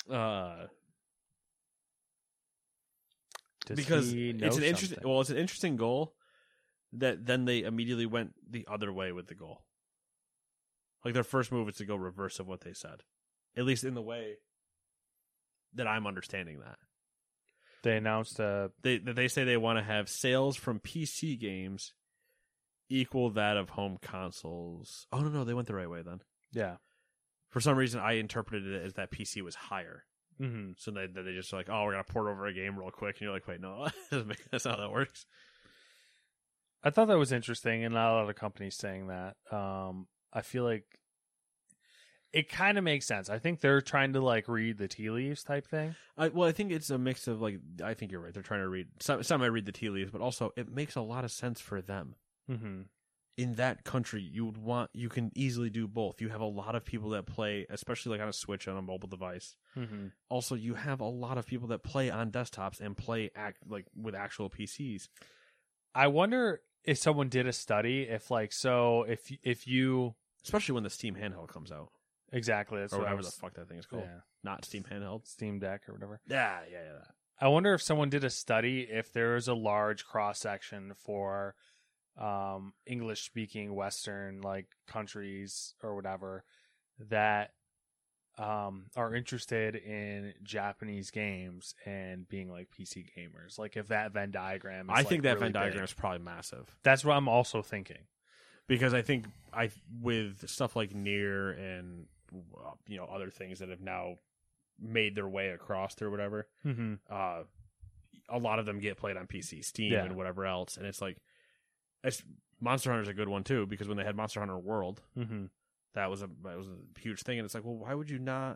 Because it's an interesting goal that then they immediately went the other way with the goal. Like, their first move is to go reverse of what they said. At least in the way that I'm understanding that. They announced they say they want to have sales from PC games equal that of home consoles. Oh, no, they went the right way then. Yeah. For some reason, I interpreted it as that PC was higher. Mm-hmm. So they just like, oh, we're going to port over a game real quick. And you're like, wait, no, that's not how that works. I thought that was interesting, and not a lot of companies saying that. I feel like it kind of makes sense. I think they're trying to like read the tea leaves type thing. I think it's a mix of like, I think you're right. They're trying to read some I read the tea leaves, but also it makes a lot of sense for them. Mm-hmm. In that country, you can easily do both. You have a lot of people that play, especially like on a Switch on a mobile device. Mm-hmm. Also, you have a lot of people that play on desktops and play with actual PCs. I wonder if someone did a study if you, especially when the Steam handheld comes out. Exactly, that's or what whatever the fuck that thing is called. Yeah. Not Steam handheld, Steam Deck or whatever. Yeah. I wonder if someone did a study if there is a large cross section for English speaking Western like countries or whatever that are interested in Japanese games and being like PC gamers. Like if that Venn diagram is, I think that really Venn diagram big. is probably massive. That's what I'm also thinking. Because I think with stuff like Nier and other things that have now made their way across or whatever, Mm-hmm. A lot of them get played on PC, Steam, Yeah. and whatever else. And it's like, Monster Hunter's a good one too, because when they had Monster Hunter World, Mm-hmm. that was a huge thing. And it's like, well, why would you not?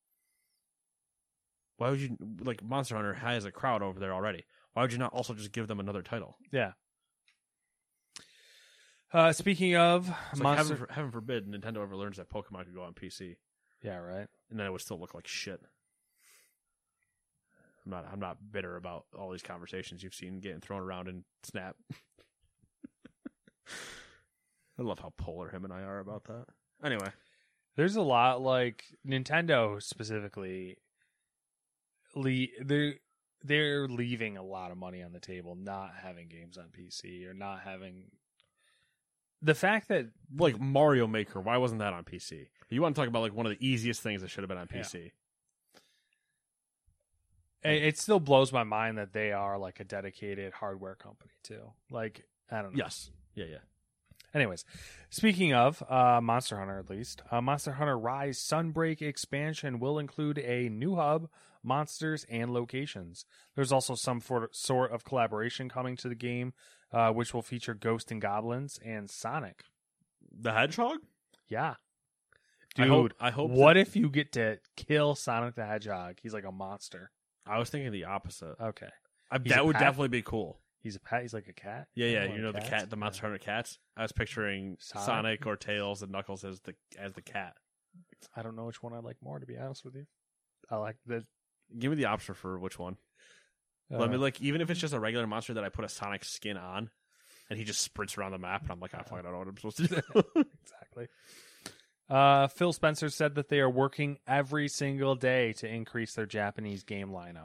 Why would you, like, Monster Hunter has a crowd over there already? Why would you not also just give them another title? Yeah. Speaking of It's Monster, like heaven forbid Nintendo ever learns that Pokemon could go on PC, yeah, right. and then it would still look like shit. I'm not bitter about all these conversations you've seen getting thrown around in Snap. I love how polar him and I are about that. Anyway, there's a lot like Nintendo specifically. They're leaving a lot of money on the table, not having games on PC or not having the fact that like Mario Maker. Why wasn't that on PC? You want to talk about like one of the easiest things that should have been on PC. Yeah. It still blows my mind that they are like a dedicated hardware company too. Like, I don't know. Yes. Yeah. Anyways, speaking of Monster Hunter, at least, Monster Hunter Rise Sunbreak expansion will include a new hub, monsters, and locations. There's also some sort of collaboration coming to the game, which will feature Ghost and Goblins and Sonic. The Hedgehog? Yeah. Dude, I hope what if you get to kill Sonic the Hedgehog? He's like a monster. I was thinking the opposite. Okay. That would definitely be cool. He's a pet. He's like a cat. Yeah. You know the cat, the Monster Hunter cats. I was picturing Sonic or Tails and Knuckles as the cat. I don't know which one I like more, to be honest with you. I like the. Give me the option for which one. Let me even if it's just a regular monster that I put a Sonic skin on, and he just sprints around the map, and I'm like, I fucking don't know what I'm supposed to do. Exactly. Phil Spencer said that they are working every single day to increase their Japanese game lineup.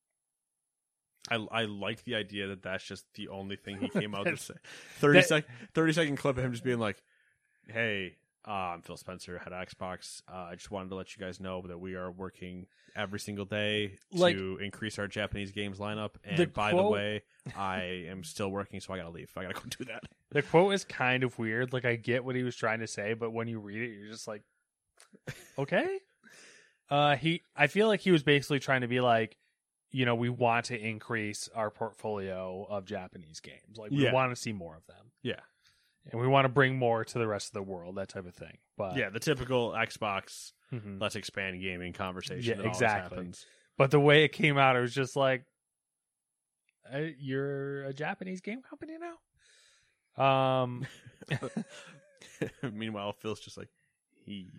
I like the idea that that's just the only thing he came out to say. 30-second clip of him just being like, "Hey, I'm Phil Spencer, head of Xbox. I just wanted to let you guys know that we are working every single day to increase our Japanese games lineup. And by the way, I am still working, so I gotta leave. I gotta go do that." The quote is kind of weird. Like, I get what he was trying to say, but when you read it, you're just like, okay. I feel like he was basically trying to be like, you know, we want to increase our portfolio of Japanese games. Like, we want to see more of them. Yeah. And we want to bring more to the rest of the world, that type of thing. But yeah, the typical Xbox, let's expand gaming conversation that exactly. always happens. But the way it came out, it was just like, you're a Japanese game company now? Meanwhile, Phil's just like, he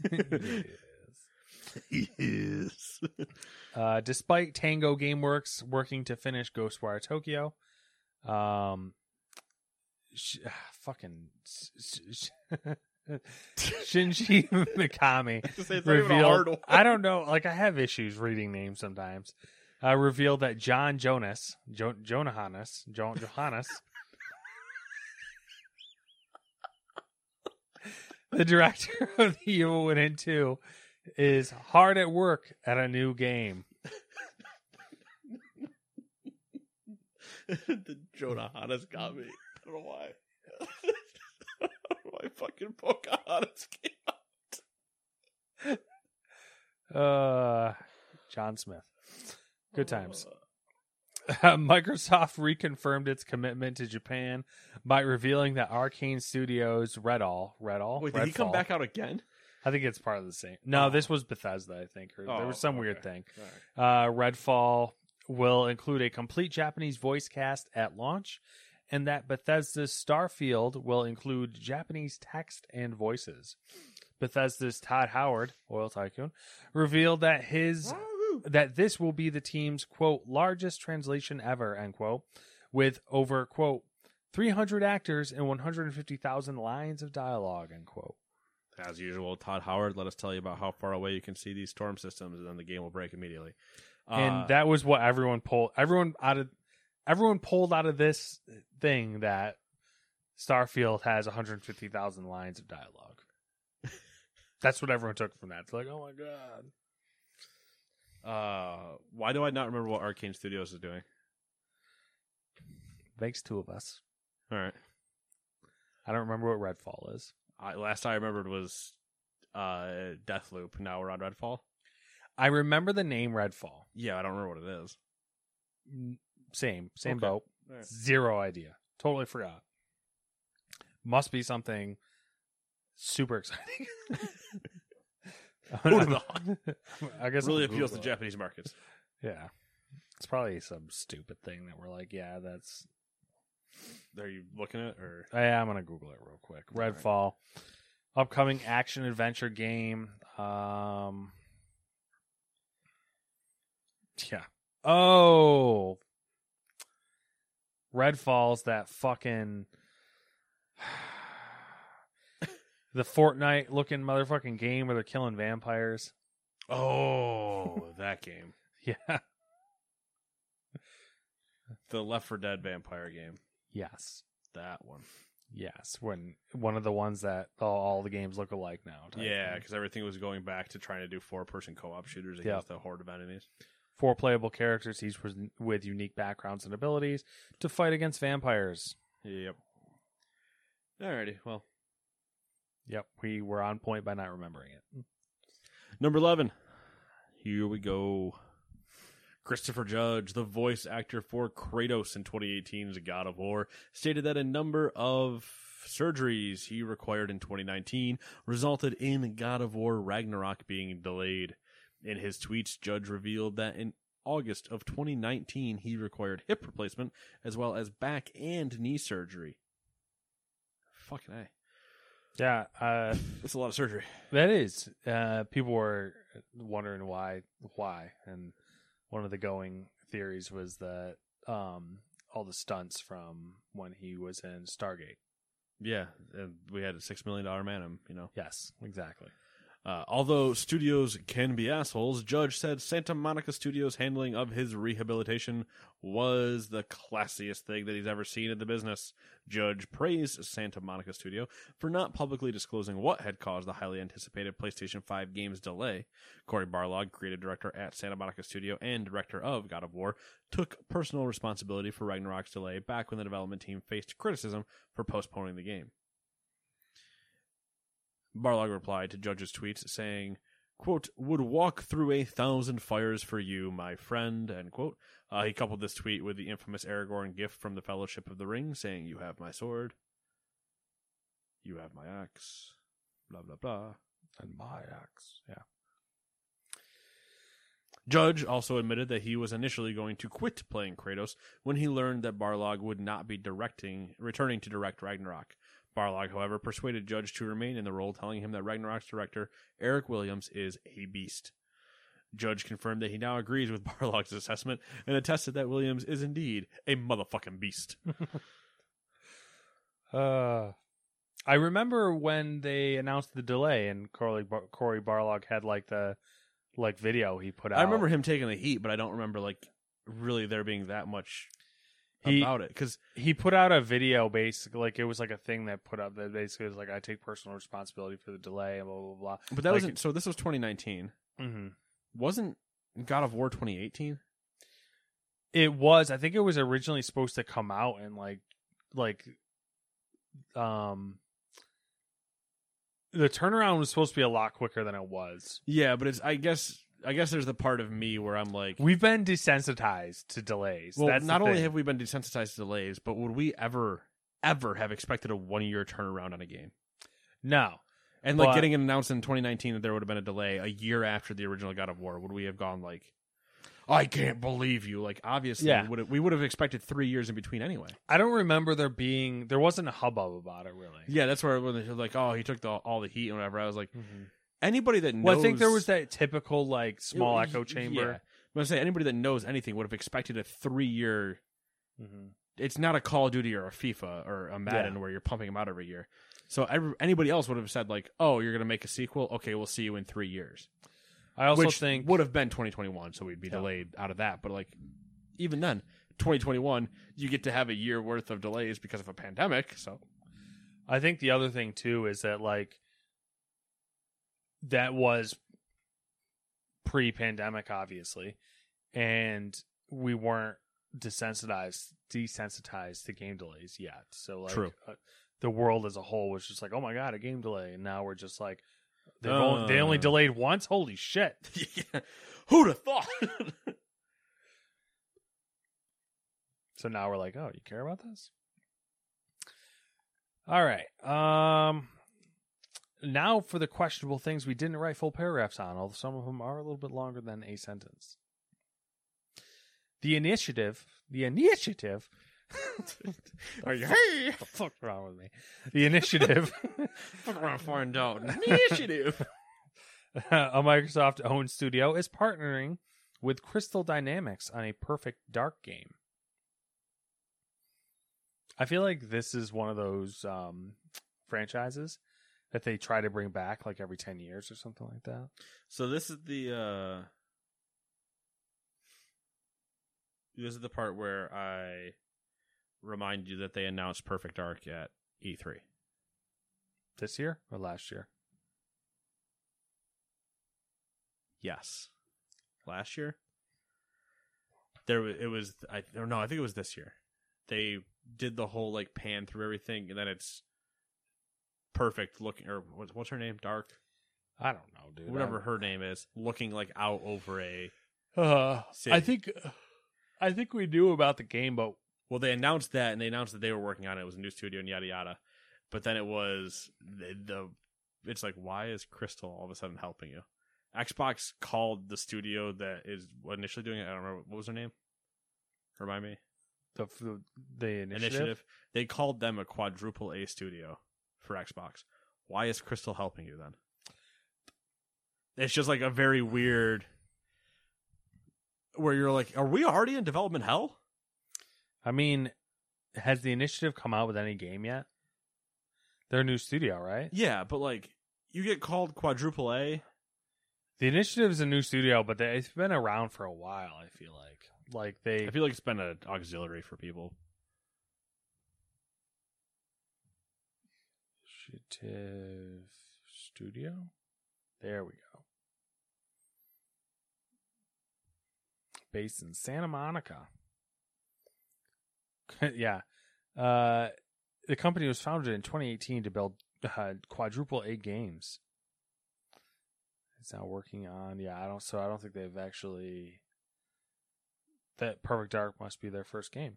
is. Despite Tango Gameworks working to finish Ghostwire Tokyo, Shinji Mikami revealed. I don't know. Like, I have issues reading names sometimes. Revealed that John Johannes, the director of The Evil Within 2, is hard at work at a new game. The Jonah Hannes got me. I don't know why. My fucking Pocahontas came out. John Smith. Good times. Microsoft reconfirmed its commitment to Japan by revealing that Arcane Studios Redfall. Wait, did he come back out again? I think it's part of the same. No, this was Bethesda, I think. Or there was some weird thing. Right. Redfall will include a complete Japanese voice cast at launch, and that Bethesda's Starfield will include Japanese text and voices. Bethesda's Todd Howard, Oil Tycoon, revealed that this will be the team's, quote, largest translation ever, end quote, with over, quote, 300 actors and 150,000 lines of dialogue, end quote. As usual, Todd Howard, let us tell you about how far away you can see these storm systems, and then the game will break immediately. And that was what everyone pulled. Everyone pulled out of this thing that Starfield has 150,000 lines of dialogue. That's what everyone took from that. It's like, oh my god. Why do I not remember what Arcane Studios is doing? Makes two of us. All right. I don't remember what Redfall is. Last I remembered was Deathloop. Now we're on Redfall. I remember the name Redfall. Yeah, I don't remember what it is. Same okay. Boat. Right. Zero idea. Totally forgot. Must be something super exciting. I guess really appeals to Japanese markets. Yeah. It's probably some stupid thing that we're like, yeah, that's... Are you looking at it? Or yeah, I'm going to Google it real quick. Redfall. Right. Upcoming action-adventure game. Yeah. Oh, Redfall's that fucking the Fortnite looking motherfucking game where they're killing vampires. Oh, that game. Yeah. The Left 4 Dead vampire game. Yes. That one. Yes. When one of the ones that all the games look alike now. Yeah, because everything was going back to trying to do 4-person co-op shooters against the horde of enemies. 4 playable characters, each with unique backgrounds and abilities to fight against vampires. Yep. Alrighty, well. Yep, we were on point by not remembering it. Number 11. Here we go. Christopher Judge, the voice actor for Kratos in 2018's God of War, stated that a number of surgeries he required in 2019 resulted in God of War Ragnarok being delayed. In his tweets, Judge revealed that in August of 2019, he required hip replacement as well as back and knee surgery. Fucking A. Yeah. That's a lot of surgery. That is. People were wondering why, and one of the going theories was that all the stunts from when he was in Stargate. Yeah, we had a $6 million man, you know. Yes, exactly. Although studios can be assholes, Judge said Santa Monica Studios' handling of his rehabilitation was the classiest thing that he's ever seen in the business. Judge praised Santa Monica Studio for not publicly disclosing what had caused the highly anticipated PlayStation 5 game's delay. Cory Barlog, creative director at Santa Monica Studio and director of God of War, took personal responsibility for Ragnarok's delay back when the development team faced criticism for postponing the game. Barlog replied to Judge's tweets saying, quote, would walk through 1,000 fires for you, my friend, end quote. He coupled this tweet with the infamous Aragorn gift from the Fellowship of the Ring, saying, you have my sword, you have my axe, blah, blah, blah. And my axe, yeah. Judge also admitted that he was initially going to quit playing Kratos when he learned that Barlog would not be returning to direct Ragnarok. Barlog, however, persuaded Judge to remain in the role, telling him that Ragnarok's director, Eric Williams, is a beast. Judge confirmed that he now agrees with Barlog's assessment and attested that Williams is indeed a motherfucking beast. I remember when they announced the delay and Cory Barlog had the video he put out. I remember him taking the heat, but I don't remember really there being that much about it, because he put out a video basically it was a thing that put up that basically was I take personal responsibility for the delay and blah blah blah. But that wasn't. So this was 2019. Mm-hmm. Wasn't God of War 2018? It was. I think it was originally supposed to come out in the turnaround was supposed to be a lot quicker than it was. Yeah, but it's I guess there's the part of me where I'm like, we've been desensitized to delays. Well, that's not only have we been desensitized to delays, but would we ever have expected a 1-year turnaround on a game? No. And getting it announced in 2019 that there would have been a delay a year after the original God of War, would we have gone I can't believe you? Obviously, yeah. we would have expected 3 years in between anyway. I don't remember there wasn't a hubbub about it really. Yeah, that's where when they're he took all the heat and whatever. I was like, anybody that knows. Well, I think there was that typical small echo chamber. Yeah. But I say anybody that knows anything would have expected a 3-year. Mm-hmm. It's not a Call of Duty or a FIFA or a Madden where you're pumping them out every year. So anybody else would have said oh, you're going to make a sequel? Okay, we'll see you in 3 years. I also Which think would have been 2021, so we'd be delayed out of that. But even then, 2021, you get to have a year worth of delays because of a pandemic. So I think the other thing too is that that was pre-pandemic, obviously, and we weren't desensitized to game delays yet. So True. The world as a whole was just oh my god, a game delay, and now we're just they only delayed once. Holy shit! Yeah. Who'd have thought? So now we're oh, you care about this? All right. Now for the questionable things we didn't write full paragraphs on, although some of them are a little bit longer than a sentence. The initiative. Are you? Hey, what the fuck's wrong with me? The initiative. Fuck around, find out. Initiative. A Microsoft-owned studio is partnering with Crystal Dynamics on a Perfect Dark game. I feel like this is one of those franchises that they try to bring back like every 10 years or something like that. So this is the part where I remind you that they announced Perfect Dark at E3. This year or last year? Yes. Last year? I think it was this year. They did the whole like pan through everything, and then it's perfect looking, or what's her name? Dark? I don't know, dude. Whatever her name is, looking like out over a city. I think we knew about the game, but well, they announced that, and they announced that they were working on it. It was a new studio and yada yada. But then it was it's like, why is Crystal all of a sudden helping you? Xbox called the studio that is initially doing it. I don't remember, what was their name? Remind me. The initiative. They called them a quadruple A studio for Xbox. Why is Crystal helping you then? It's just like a very weird, where you're like, are we already in development hell? I mean, has the initiative come out with any game yet? They're a new studio, right? Yeah, but like, you get called quadruple A. The initiative is a new studio, but it's been around for a while. I feel like I feel like it's been an auxiliary for people. Initiative Studio. There we go. Based in Santa Monica. Yeah. The company was founded in 2018 to build quadruple A games. It's now working on, I don't think they've actually, that Perfect Dark must be their first game.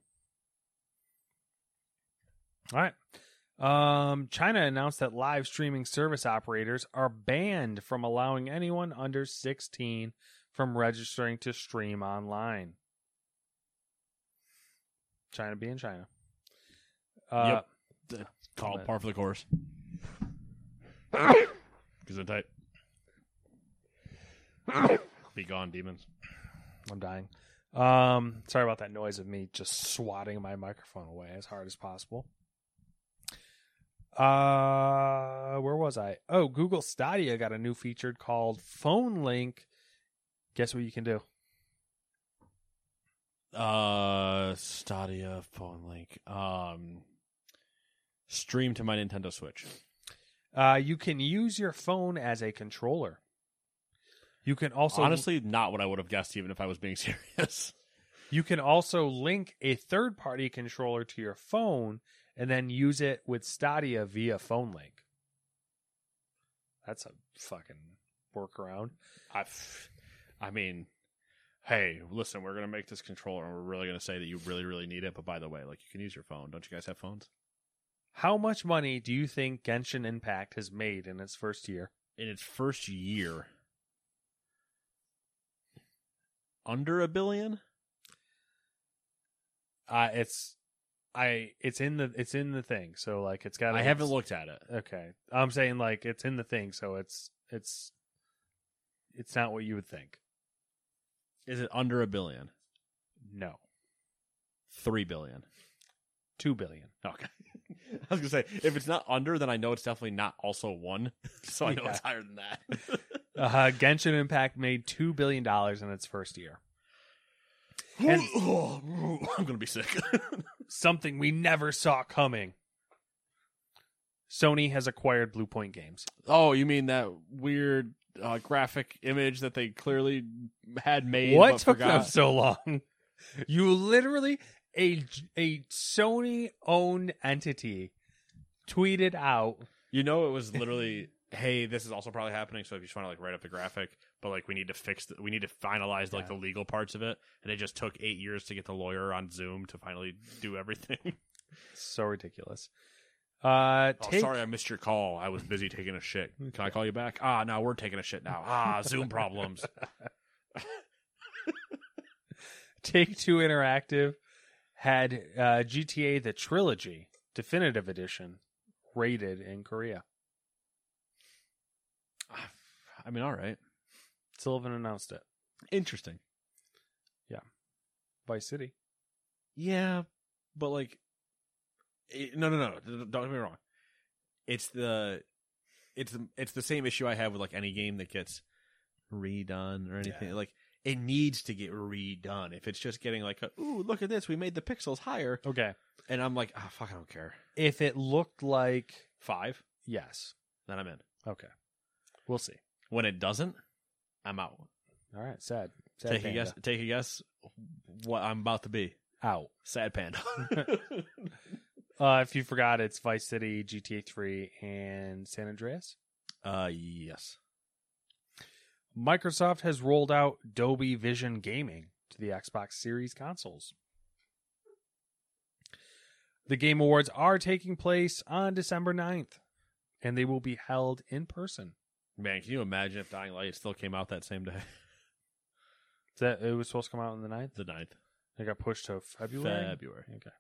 All right. China announced that live streaming service operators are banned from allowing anyone under 16 from registering to stream online. China being China. Yep. Called par for the course. Gesundheit. Be gone, demons. I'm dying. Sorry about that noise of me just swatting my microphone away as hard as possible. Where was I? Oh, Google Stadia got a new feature called Phone Link. Guess what you can do? Stadia Phone Link. Stream to my Nintendo Switch. You can use your phone as a controller. You can also... Honestly, not what I would have guessed, even if I was being serious. You can also link a third-party controller to your phone and then use it with Stadia via Phone Link. That's a fucking workaround. I mean, hey, listen, we're going to make this controller, and we're really going to say that you really, really need it. But by the way, like, you can use your phone. Don't you guys have phones? How much money do you think Genshin Impact has made in its first year? In its first year... Under $1 billion? It's in the thing. So like it's got. I haven't looked at it. Okay, I'm saying like it's in the thing. So it's not what you would think. Is it under $1 billion? No. 3 billion. 2 billion. Okay. I was gonna say if it's not under, then I know it's definitely not also 1. So I know it's higher than that. Genshin Impact made $2 billion in its first year. And I'm gonna be sick. Something we never saw coming. Sony has acquired Blue Point Games. Oh, you mean that weird graphic image that they clearly had made? What but took forgot? them so long? You literally a Sony-owned entity tweeted out. You know, it was literally, hey, this is also probably happening. So if you just want to like write up the graphic, but like we need to we need to finalize like the legal parts of it, and it just took 8 years to get the lawyer on Zoom to finally do everything. So ridiculous. Sorry, I missed your call. I was busy taking a shit. Can I call you back? No, we're taking a shit now. Zoom problems. Take-Two Interactive had GTA The Trilogy Definitive Edition rated in Korea. I mean, all right. Still haven't announced it. Interesting. Vice City. Yeah, but like, no. Don't get me wrong. It's the same issue I have with like any game that gets redone or anything. Yeah. Like, it needs to get redone. If it's just getting like, ooh, look at this, we made the pixels higher, Okay. and I'm like, fuck, I don't care. If it looked like 5, yes. then I'm in. Okay. We'll see. When it doesn't, I'm out. All right. Sad. Take panda. a guess. What I'm about to be. Out. Sad panda. If you forgot, it's Vice City, GTA 3, and San Andreas. Yes. Microsoft has rolled out Dolby Vision Gaming to the Xbox Series consoles. The Game Awards are taking place on December 9th, and they will be held in person. Man, can you imagine if Dying Light still came out that same day? That it was supposed to come out on the 9th? The 9th. It got pushed to February? February. Okay.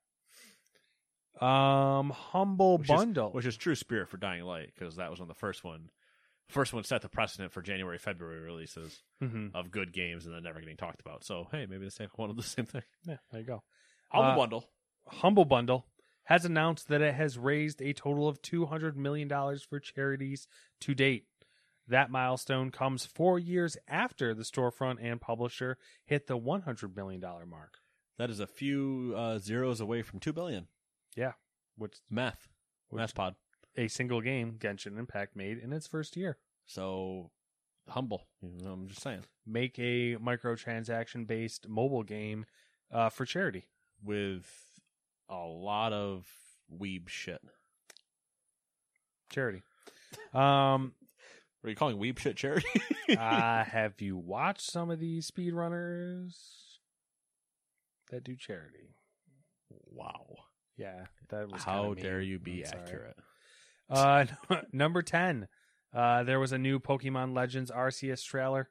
Humble Bundle. Which is true spirit for Dying Light, because that was on the first one. First one set the precedent for January, February releases of good games and then never getting talked about. So, hey, maybe the same one of the same thing. Yeah, there you go. Humble Bundle. Humble Bundle has announced that it has raised a total of $200 million for charities to date. That milestone comes 4 years after the storefront and publisher hit the $100 million mark. That is a few zeros away from $2 billion. Yeah. Which Math pod. a single game, Genshin Impact, made in its first year. So, humble. I'm just saying. Make a microtransaction-based mobile game for charity. With a lot of weeb shit. Charity. Are you calling weeb shit charity? Have you watched some of these speedrunners that do charity? Wow. Yeah, that was How kinda dare mean. you be I'm sorry. accurate? Number 10. There was a new Pokemon Legends Arceus trailer.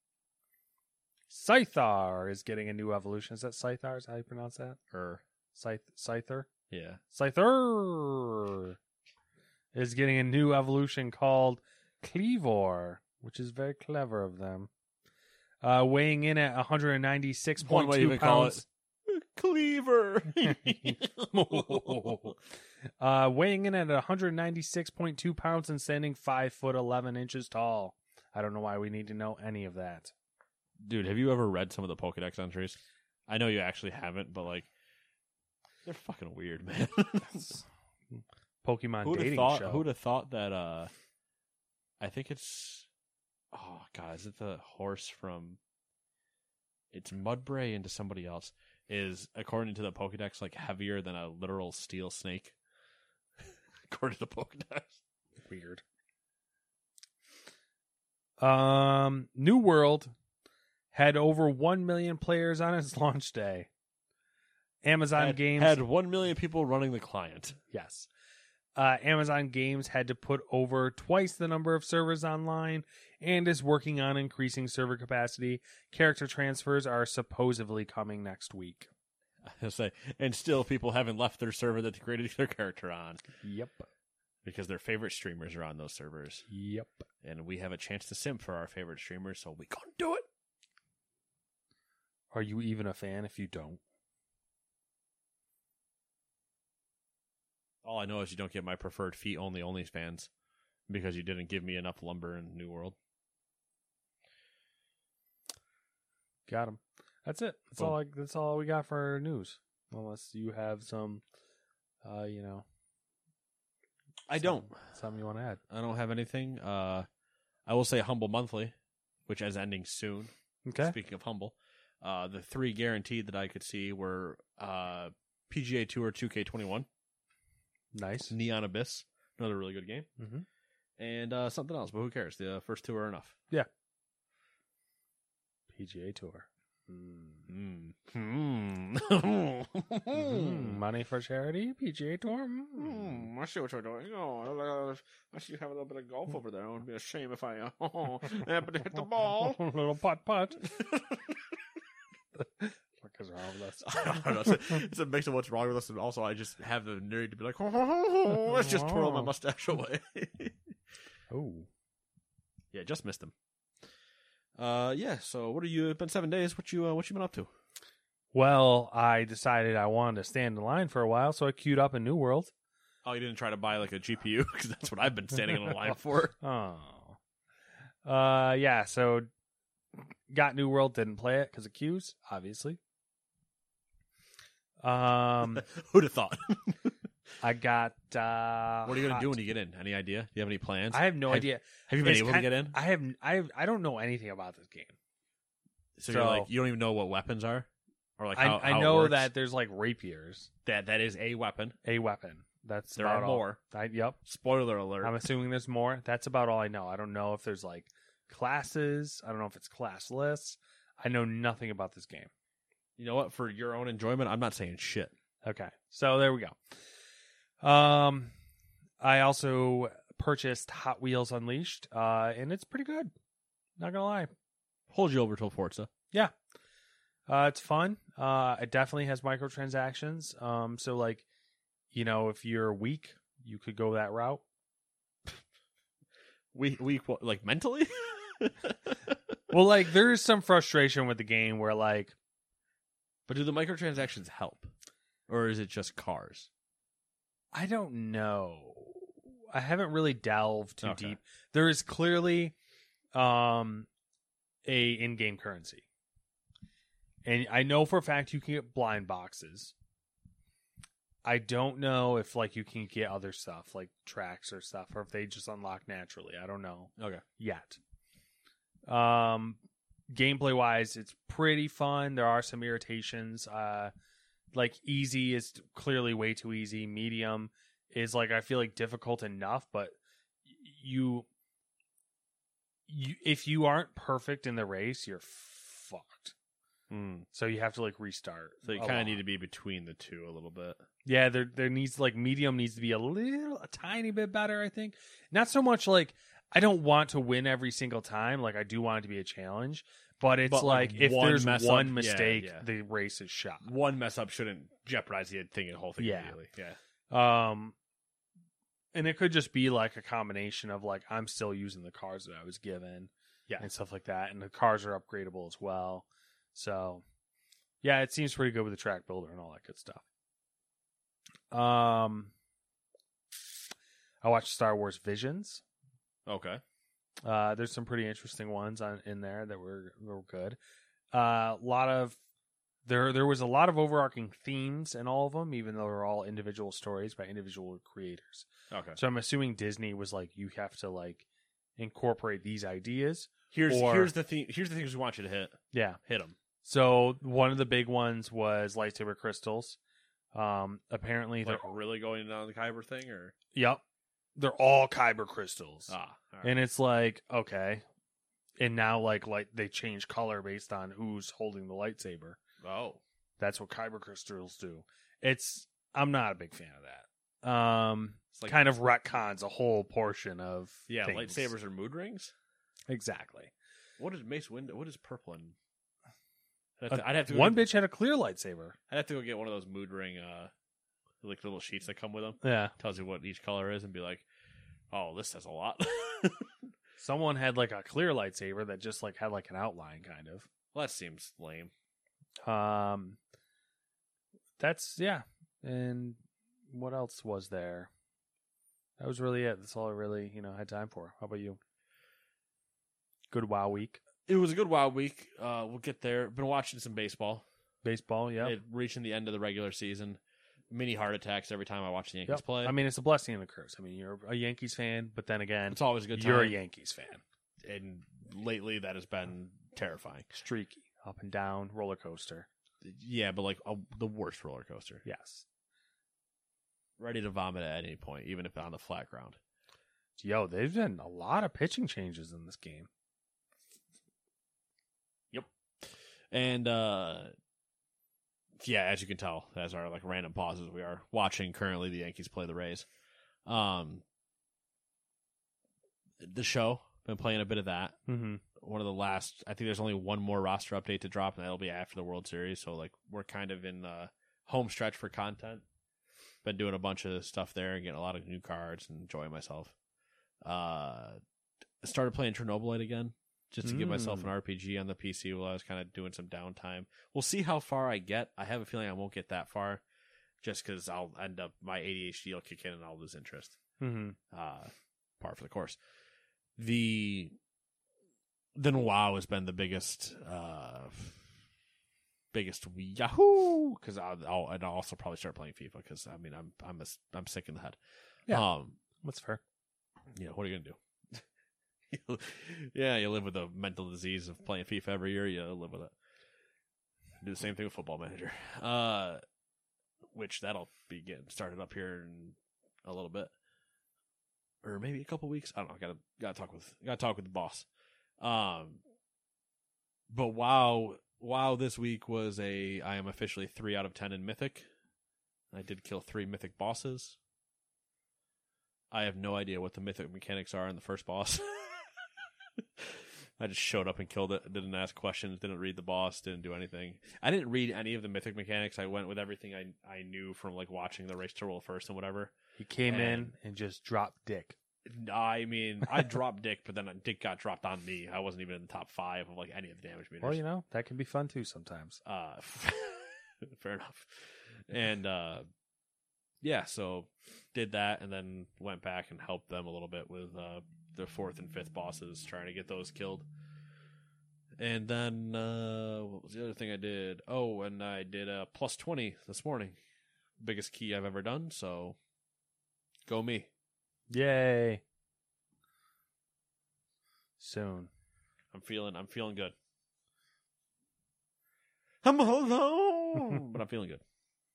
Scyther is getting a new evolution. Is that Scyther? Is that how you pronounce that? Scyther? Yeah. Scyther is getting a new evolution called Cleavor, which is very clever of them. Weighing in at 196.2 pounds. Cleaver. Weighing in at 196.2 pounds and standing 5'11" tall. I don't know why we need to know any of that. Dude, have you ever read some of the Pokedex entries? I know you actually haven't, but like, they're fucking weird, man. Pokemon dating show. Who'd have thought that? I think it's. Oh god, is it the horse from? It's Mudbray into somebody else. Is according to the Pokedex like heavier than a literal steel snake? According to the Pokedex. Weird. New World had over 1 million players on its launch day. Amazon Games had 1 million people running the client. Yes. Amazon Games had to put over twice the number of servers online and is working on increasing server capacity. Character transfers are supposedly coming next week. I'll say, and still people haven't left their server that they created their character on. Yep. Because their favorite streamers are on those servers. Yep. And we have a chance to simp for our favorite streamers, so we gonna do it. Are you even a fan if you don't? All I know is you don't get my preferred feet only OnlyFans because you didn't give me enough lumber in New World. Got him. That's it. That's all we got for our news. Unless you have some, I don't. Something you want to add? I don't have anything. I will say Humble Monthly, which is ending soon. Okay. Speaking of Humble, the 3 guaranteed that I could see were PGA Tour 2K21. Nice. Neon Abyss, another really good game. Mm-hmm. And something else, but who cares? The first 2 are enough. Yeah. PGA Tour. Money for charity? PGA Tour? I see what you're doing. Oh, I see you have a little bit of golf over there. It would be a shame if I happen to hit the ball. Little putt. What is wrong with us? I don't know. It's a mix of what's wrong with us, and also I just have the nerve to be like, let's just twirl my mustache away. Oh. Yeah, just missed him. Yeah, so what are you, it's been 7 days, what you been up to? Well, I decided I wanted to stand in line for a while, so I queued up a New World. Oh, you didn't try to buy like a GPU? Because that's what I've been standing in a line for. Oh. Yeah, so got New World, didn't play it because of queues, obviously. Who'd have thought? I got What are you going to do when you get in? Any idea? Do you have any plans? I have no idea. Have you been It's able to get in? I don't know anything about this game. So you're like, you don't even know what weapons are? Or like how I it know works? that there's like rapiers. That is a weapon. A weapon. That's There about are all. more. Yep. Spoiler alert. I'm assuming there's more. That's about all I know. I don't know if there's like classes. I don't know if it's classless. I know nothing about this game. You know what? For your own enjoyment, I'm not saying shit. Okay. So there we go. I also purchased Hot Wheels Unleashed, and it's pretty good. Not gonna lie. Hold you over till Forza. Yeah. It's fun. It definitely has microtransactions. So like, you know, if you're weak, you could go that route. Weak, like mentally? Well, like there is some frustration with the game where like, But do the microtransactions help? Or is it just cars? I don't know. I haven't really delved too Okay. deep. There is clearly a in-game currency. And I know for a fact you can get blind boxes. I don't know if like you can get other stuff like tracks or stuff, or if they just unlock naturally. I don't know Okay. yet. Gameplay wise, it's pretty fun. There are some irritations. Like easy is clearly way too easy. Medium is like I feel like difficult enough, but you if you aren't perfect in the race, you're fucked. So you have to like restart. So you kind of need to be between the two a little bit. Yeah, there needs like medium needs to be a tiny bit better, I think. Not so much like I don't want to win every single time. Like I do want it to be a challenge, but it's like if there's one mistake, the race is shot. One mess up shouldn't jeopardize the whole thing Yeah. immediately. Yeah. And it could just be like a combination of like I'm still using the cars that I was given, and stuff like that, and the cars are upgradable as well. So, yeah, it seems pretty good with the track builder and all that good stuff. I watched Star Wars Visions. Okay. There's some pretty interesting ones in there that were good. There was a lot of overarching themes in all of them, even though they're all individual stories by individual creators. Okay. So I'm assuming Disney was like, you have to like incorporate these ideas. Here's the thing. Here's the things we want you to hit. Yeah. Hit them. So one of the big ones was lightsaber crystals. Apparently, Like really going down the Kyber thing, or yep, they're all Kyber crystals. all right. And it's like, okay. And now like they change color based on who's holding the lightsaber. Oh, That's what Kyber crystals do. I'm not a big fan of that. it's like Kind of retcons a whole portion of things. lightsabers are mood rings. Exactly. What is Mace Windu? What is purple? I'd have to go One get, bitch had a clear lightsaber. I'd have to go get one of those mood ring, like little sheets that come with them. Yeah. Tells you what each color is, and be like, oh, this says a lot. Someone had like a clear lightsaber that just like had like an outline kind of. Well, that seems lame. That's yeah. And what else was there? That was really it. That's all I really, had time for. How about you? Good WoW week. It was a good WoW week. We'll get there. Been watching some baseball. Baseball, yeah. Reaching the end of the regular season. Mini heart attacks every time I watch the Yankees play. I mean, it's a blessing and a curse. I mean, you're a Yankees fan, but then again, It's always a good time. you're a Yankees fan. And lately that has been terrifying. Streaky, up and down, roller coaster. Yeah, but like the worst roller coaster. Yes. Ready to vomit at any point, even if on the flat ground. Yo, there's been a lot of pitching changes in this game. Yep. And yeah, as you can tell, as our like random pauses, we are watching currently the Yankees play the Rays. The show, been playing a bit of that. Mm-hmm. One of the last, I think there's only one more roster update to drop, and that'll be after the World Series. So like we're kind of in the home stretch for content. Been doing a bunch of stuff there and getting a lot of new cards and enjoying myself. Started playing Chernobylite again. just to give myself an RPG on the PC while I was kind of doing some downtime. We'll see how far I get. I have a feeling I won't get that far, just because I'll end up, my ADHD will kick in and I'll lose interest. Par for the course. Then WoW has been the biggest Yahoo, because I'll also probably start playing FIFA, because I mean I'm sick in the head. Yeah, that's fair. Yeah, what are you gonna do? Yeah, you live with the mental disease of playing FIFA every year. You live with it. Do the same thing with Football Manager, which that'll be getting started up here in a little bit, or maybe a couple weeks. I don't know. Gotta talk with the boss. But WoW this week was I am officially 3 out of 10 in Mythic. I did kill 3 Mythic bosses. I have no idea what the Mythic mechanics are in the first boss. I just showed up and killed it. Didn't ask questions. Didn't read the boss. Didn't do anything. I didn't read any of the Mythic mechanics. I went with everything I knew from like watching the Race to Roll First and whatever. He came in and just dropped dick. I mean, I dropped dick, but then dick got dropped on me. I wasn't even in the top 5 of like any of the damage meters. Well, you know, that can be fun too sometimes. Fair enough. And yeah, so did that, and then went back and helped them a little bit with the 4th and 5th bosses, trying to get those killed. And then what was the other thing I did? Oh, and I did a plus 20 this morning. Biggest key I've ever done, so go me. Yay. Soon. I'm feeling good. I'm alone, but I'm feeling good.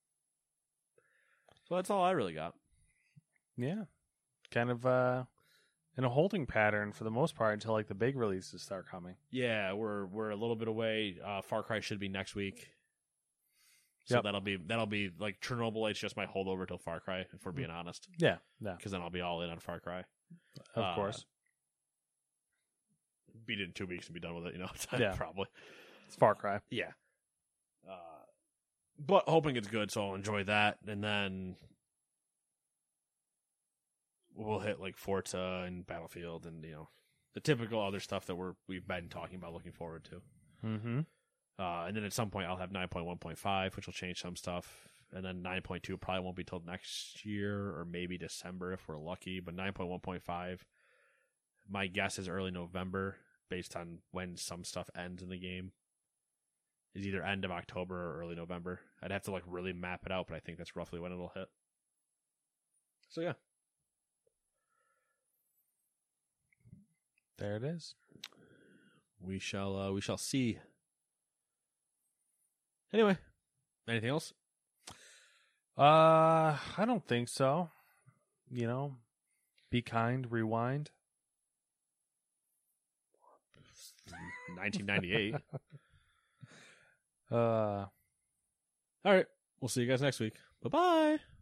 So that's all I really got. Yeah. Kind of in a holding pattern for the most part until like the big releases start coming. Yeah, we're a little bit away. Far Cry should be next week. So that'll be like Chernobyl. It's just my holdover till Far Cry, if we're being honest. Yeah. Because then I'll be all in on Far Cry. Of course. Beat it in 2 weeks and be done with it, you know? Yeah. Probably. It's Far Cry. Yeah. But hoping it's good, so I'll enjoy that. And then we'll hit like Forza and Battlefield and, you know, the typical other stuff that we've been talking about, looking forward to. Mm-hmm. And then at some point I'll have 9.1.5, which will change some stuff. And then 9.2 probably won't be till next year or maybe December if we're lucky. But 9.1.5, my guess is early November based on when some stuff ends in the game. Is either end of October or early November. I'd have to like really map it out, but I think that's roughly when it'll hit. So yeah. There it is. We shall see. Anyway, anything else? I don't think so. You know, be kind, rewind. 1998. All right. We'll see you guys next week. Bye-bye.